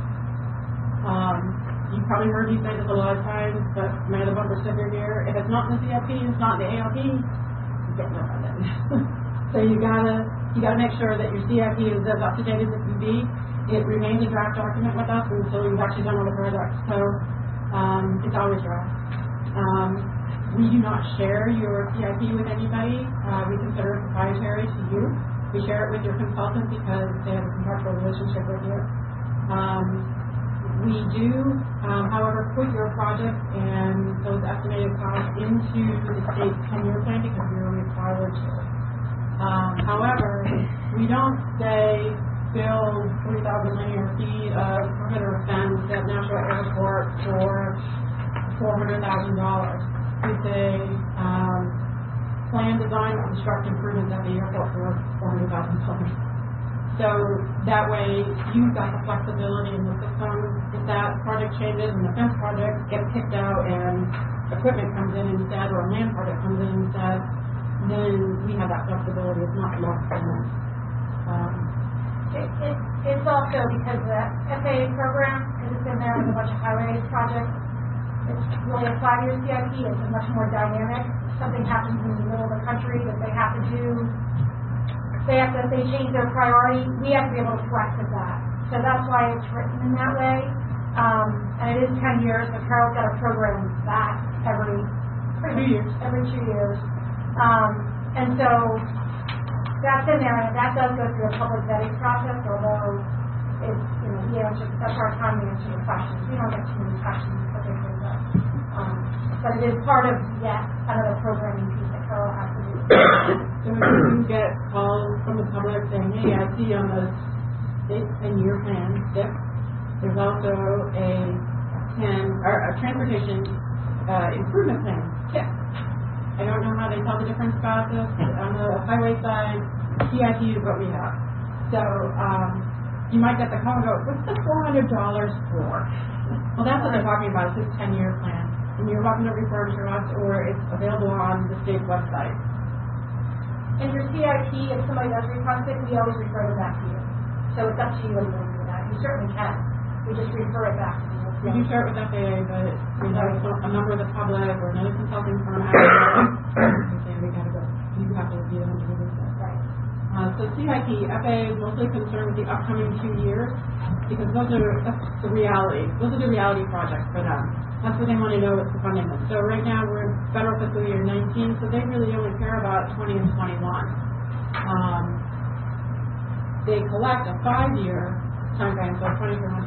You probably heard me say this a lot of times, but may the bumper sticker here, if it's not in the CIP, it's not in the ALP, you get no funding. So you gotta make sure that your CIP is as up to date as it can be. It remains a draft document with us until you've actually done all the projects. So it's always draft. We do not share your CIP with anybody. We consider it proprietary to you. We share it with your consultant because they have a contractual relationship with you. We do, however, put your project and those estimated costs into the state's 10-year plan because we are required to. However, we don't say build 3,000 linear feet of perimeter fence at Nashua Airport for $400,000. We say plan, design, or construct improvements at the airport for $400,000. So that way you've got the flexibility in the system. If that project changes and the fence project gets kicked out and equipment comes in instead or a land project comes in instead, then we have that flexibility. It's not locked in. It's also because the FAA program, because it's in there with a bunch of highway projects, it's really a 5-year CIP. It's much more dynamic. If something happens in the middle of the country that they have to do, if they change their priority, we have to be able to flex with that. So that's why it's written in that way. And it is 10 years, but Carol's got a program back every 2 years. And so that's in there, and that does go through a public vetting process, although it's, that's our time to answer the questions. We don't get too many questions particularly, but it is part of yet another programming piece that Carol has to do. So if you get calls from the public saying, hey, I see on the state 10-year plan, there's also a transportation improvement plan, TIP. I don't know how they tell the difference about this. On the highway side, CIP is what we have. So you might get the call and go, what's the $400 for? Well, that's what they're talking about. It's this 10-year plan. And you're welcome to refer to us, or it's available on the state's website. And your CIP, if somebody does request it, we always refer it back to you. So it's up to you what you want to do with that. You certainly can. We just refer it back to you. We do share it with FAA, but we have a member of the public or another consulting firm say we gotta go. You have to be the one to do this. Right. So CIP, FAA is mostly concerned with the upcoming 2 years because that's the reality. Those are the reality projects for them. That's what they want to know what's the funding is. So right now we're in federal fiscal year 19, so they really only care about 20 and 21. They collect a 5-year time frame, so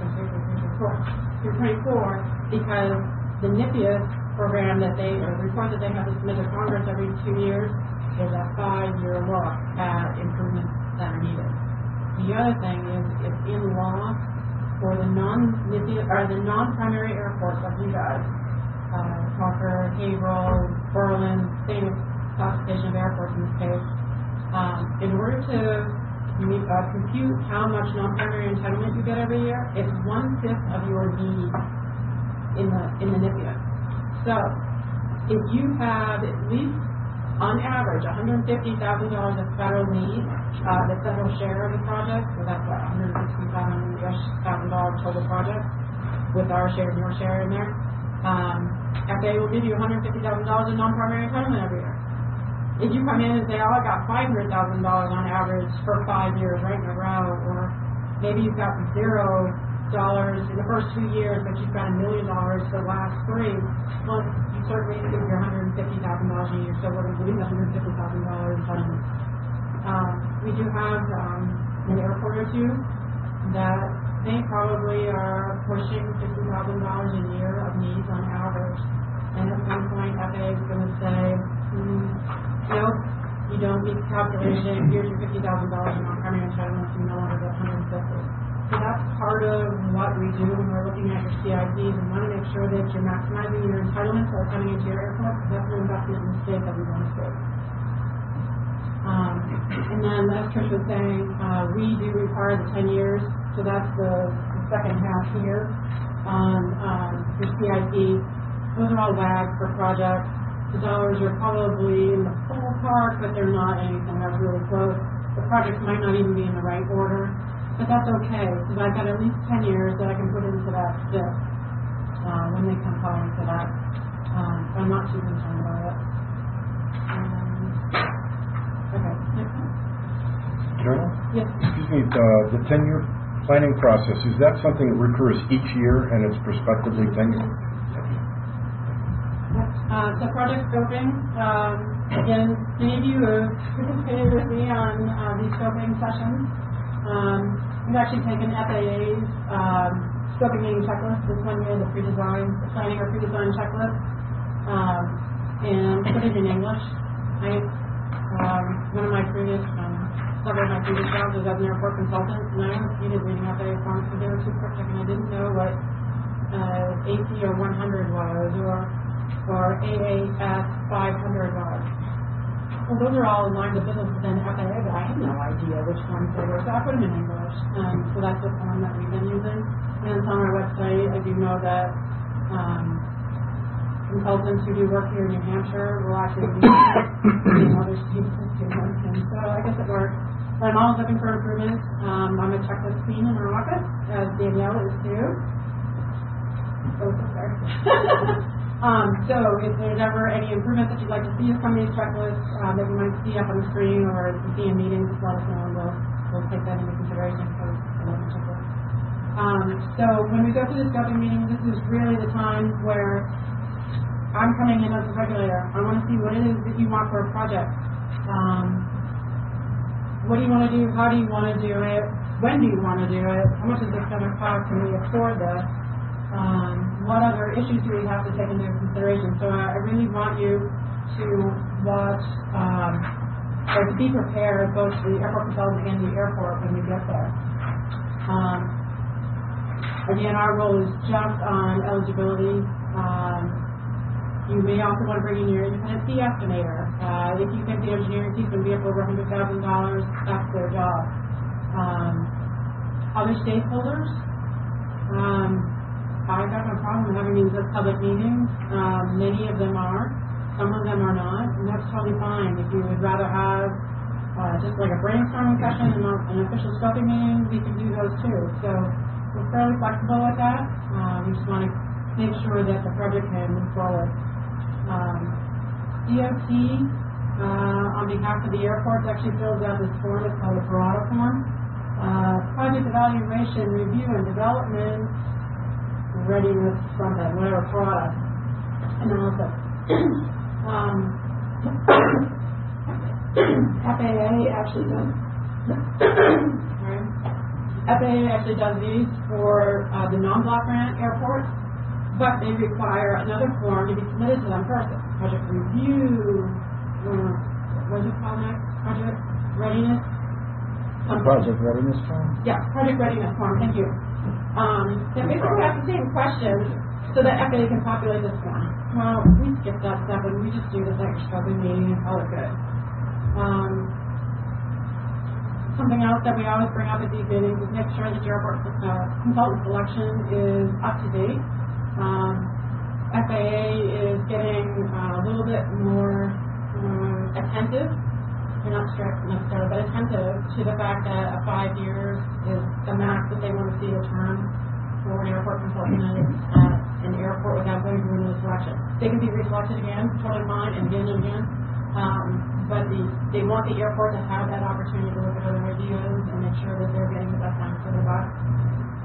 24 because the NIPIAS program that report that they have to submit to Congress every 2 years is a 5-year look at improvements that are needed. The other thing is it's in law for the non-NIPIAS or the non-primary airports like you guys, Parker, Haverhill, Berlin, same classification of airports in this case. In order to compute how much non-primary entitlement you get every year, it's 1/5 of your need in the NIPIA. So if you have at least, on average, $150,000 of federal need, the federal share of the project, so that's what, $165,000 total project, with our share and your share in there. FAA will give you $150,000 in non-primary entitlement every year. If you come in and say, oh, I got $500,000 on average for 5 years right in a row, or maybe you've got $0 in the first 2 years, but you've got $1 million for the last 3, well, you certainly give your $150,000 a year, so we're going to give you the $150,000 entitlement. We do have an airport or two that they probably are pushing $50,000 a year of needs on average. And at some point, FAA is going to say, nope, you don't meet the calculation. Here's your $50,000 in non-primary entitlements. You no longer get $150,000. So that's part of what we do when we're looking at your CIPs and want to make sure that you're maximizing your entitlements that are coming into your airport, because that's an investment in the state that we want to save. And then, as Trish was saying, we do require the 10 years, so that's the second half here on the CIP. Those are all WAG for projects. The dollars are probably in the ballpark, but they're not anything that's really close. The projects might not even be in the right order, but that's okay, because I've got at least 10 years that I can put into that SIP when they come calling for that. So I'm not too concerned about it. Okay, next one. Carol? Yes. Excuse me, the 10-year planning process, is that something that recurs each year and it's prospectively 10 years? So project scoping, again, many of you have participated with me on these scoping sessions. We've actually taken FAA's scoping meeting checklist, this one here, the pre-design, the planning or pre-design checklist, and put it in English. One of my previous, several of my previous jobs was as an airport consultant, and I hated reading FAA forms because they were too cryptic, and I didn't know what AC or 100 was, or AAS 500 was. Well, those are all lines of business within FAA, but I had no idea which ones they were, so I put them in English. So that's the form that we've been using. And it's on our website. I do know that consultants who do work here in New Hampshire will actually be in other states as students. And so I guess it works. But I'm always looking for improvements. I'm a checklist queen in our office, as Danielle is too. So sorry. So if there's ever any improvements that you'd like to see from these checklists that you might see up on the screen or if you see in meetings, let us know and we'll take that into consideration for the checklist. So when we go through the scoping meeting, this is really the time where I'm coming in as a regulator. I want to see what it is that you want for a project. What do you want to do? How do you want to do it? When do you want to do it? How much is this going to cost? Can we afford this? What other issues do we have to take into consideration? So I really want you to watch or to be prepared, both the airport consultant and the airport when we get there. Again, our role is just on eligibility. You may also want to bring in your independent fee estimator. If you think the engineering fees can be up over $100,000, that's their job. Other stakeholders, I've got no problem having these as public meetings. Many of them are. Some of them are not, and that's totally fine. If you would rather have just like a brainstorming session and not an official scoping meeting, we can do those too. So we're fairly flexible with that. We just want to make sure that the project can move forward. DOT, on behalf of the airports, actually fills out this form. It's called a Parada form. Project evaluation, review, and development readiness something, whatever product analysis. FAA actually does FAA actually does these for the non-block grant airports, but they require another form to be submitted to them first. Project review, what do you call that? Project readiness? Project readiness form? Yeah, project readiness form, thank you. Then basically ask the same questions so that FAA can populate this one. Well, we skip that step and we just do this extra scoping meeting and call it good. Something else that we always bring up at these meetings is make sure that your airport consultant selection is up to date. FAA is getting a little bit more attentive. They're not strict necessarily, but attentive to the fact that 5 years is the max that they want to see a term for an airport consultant at an airport without going through another selection. They can be reselected again, totally fine, and again and again. But they want the airport to have that opportunity to look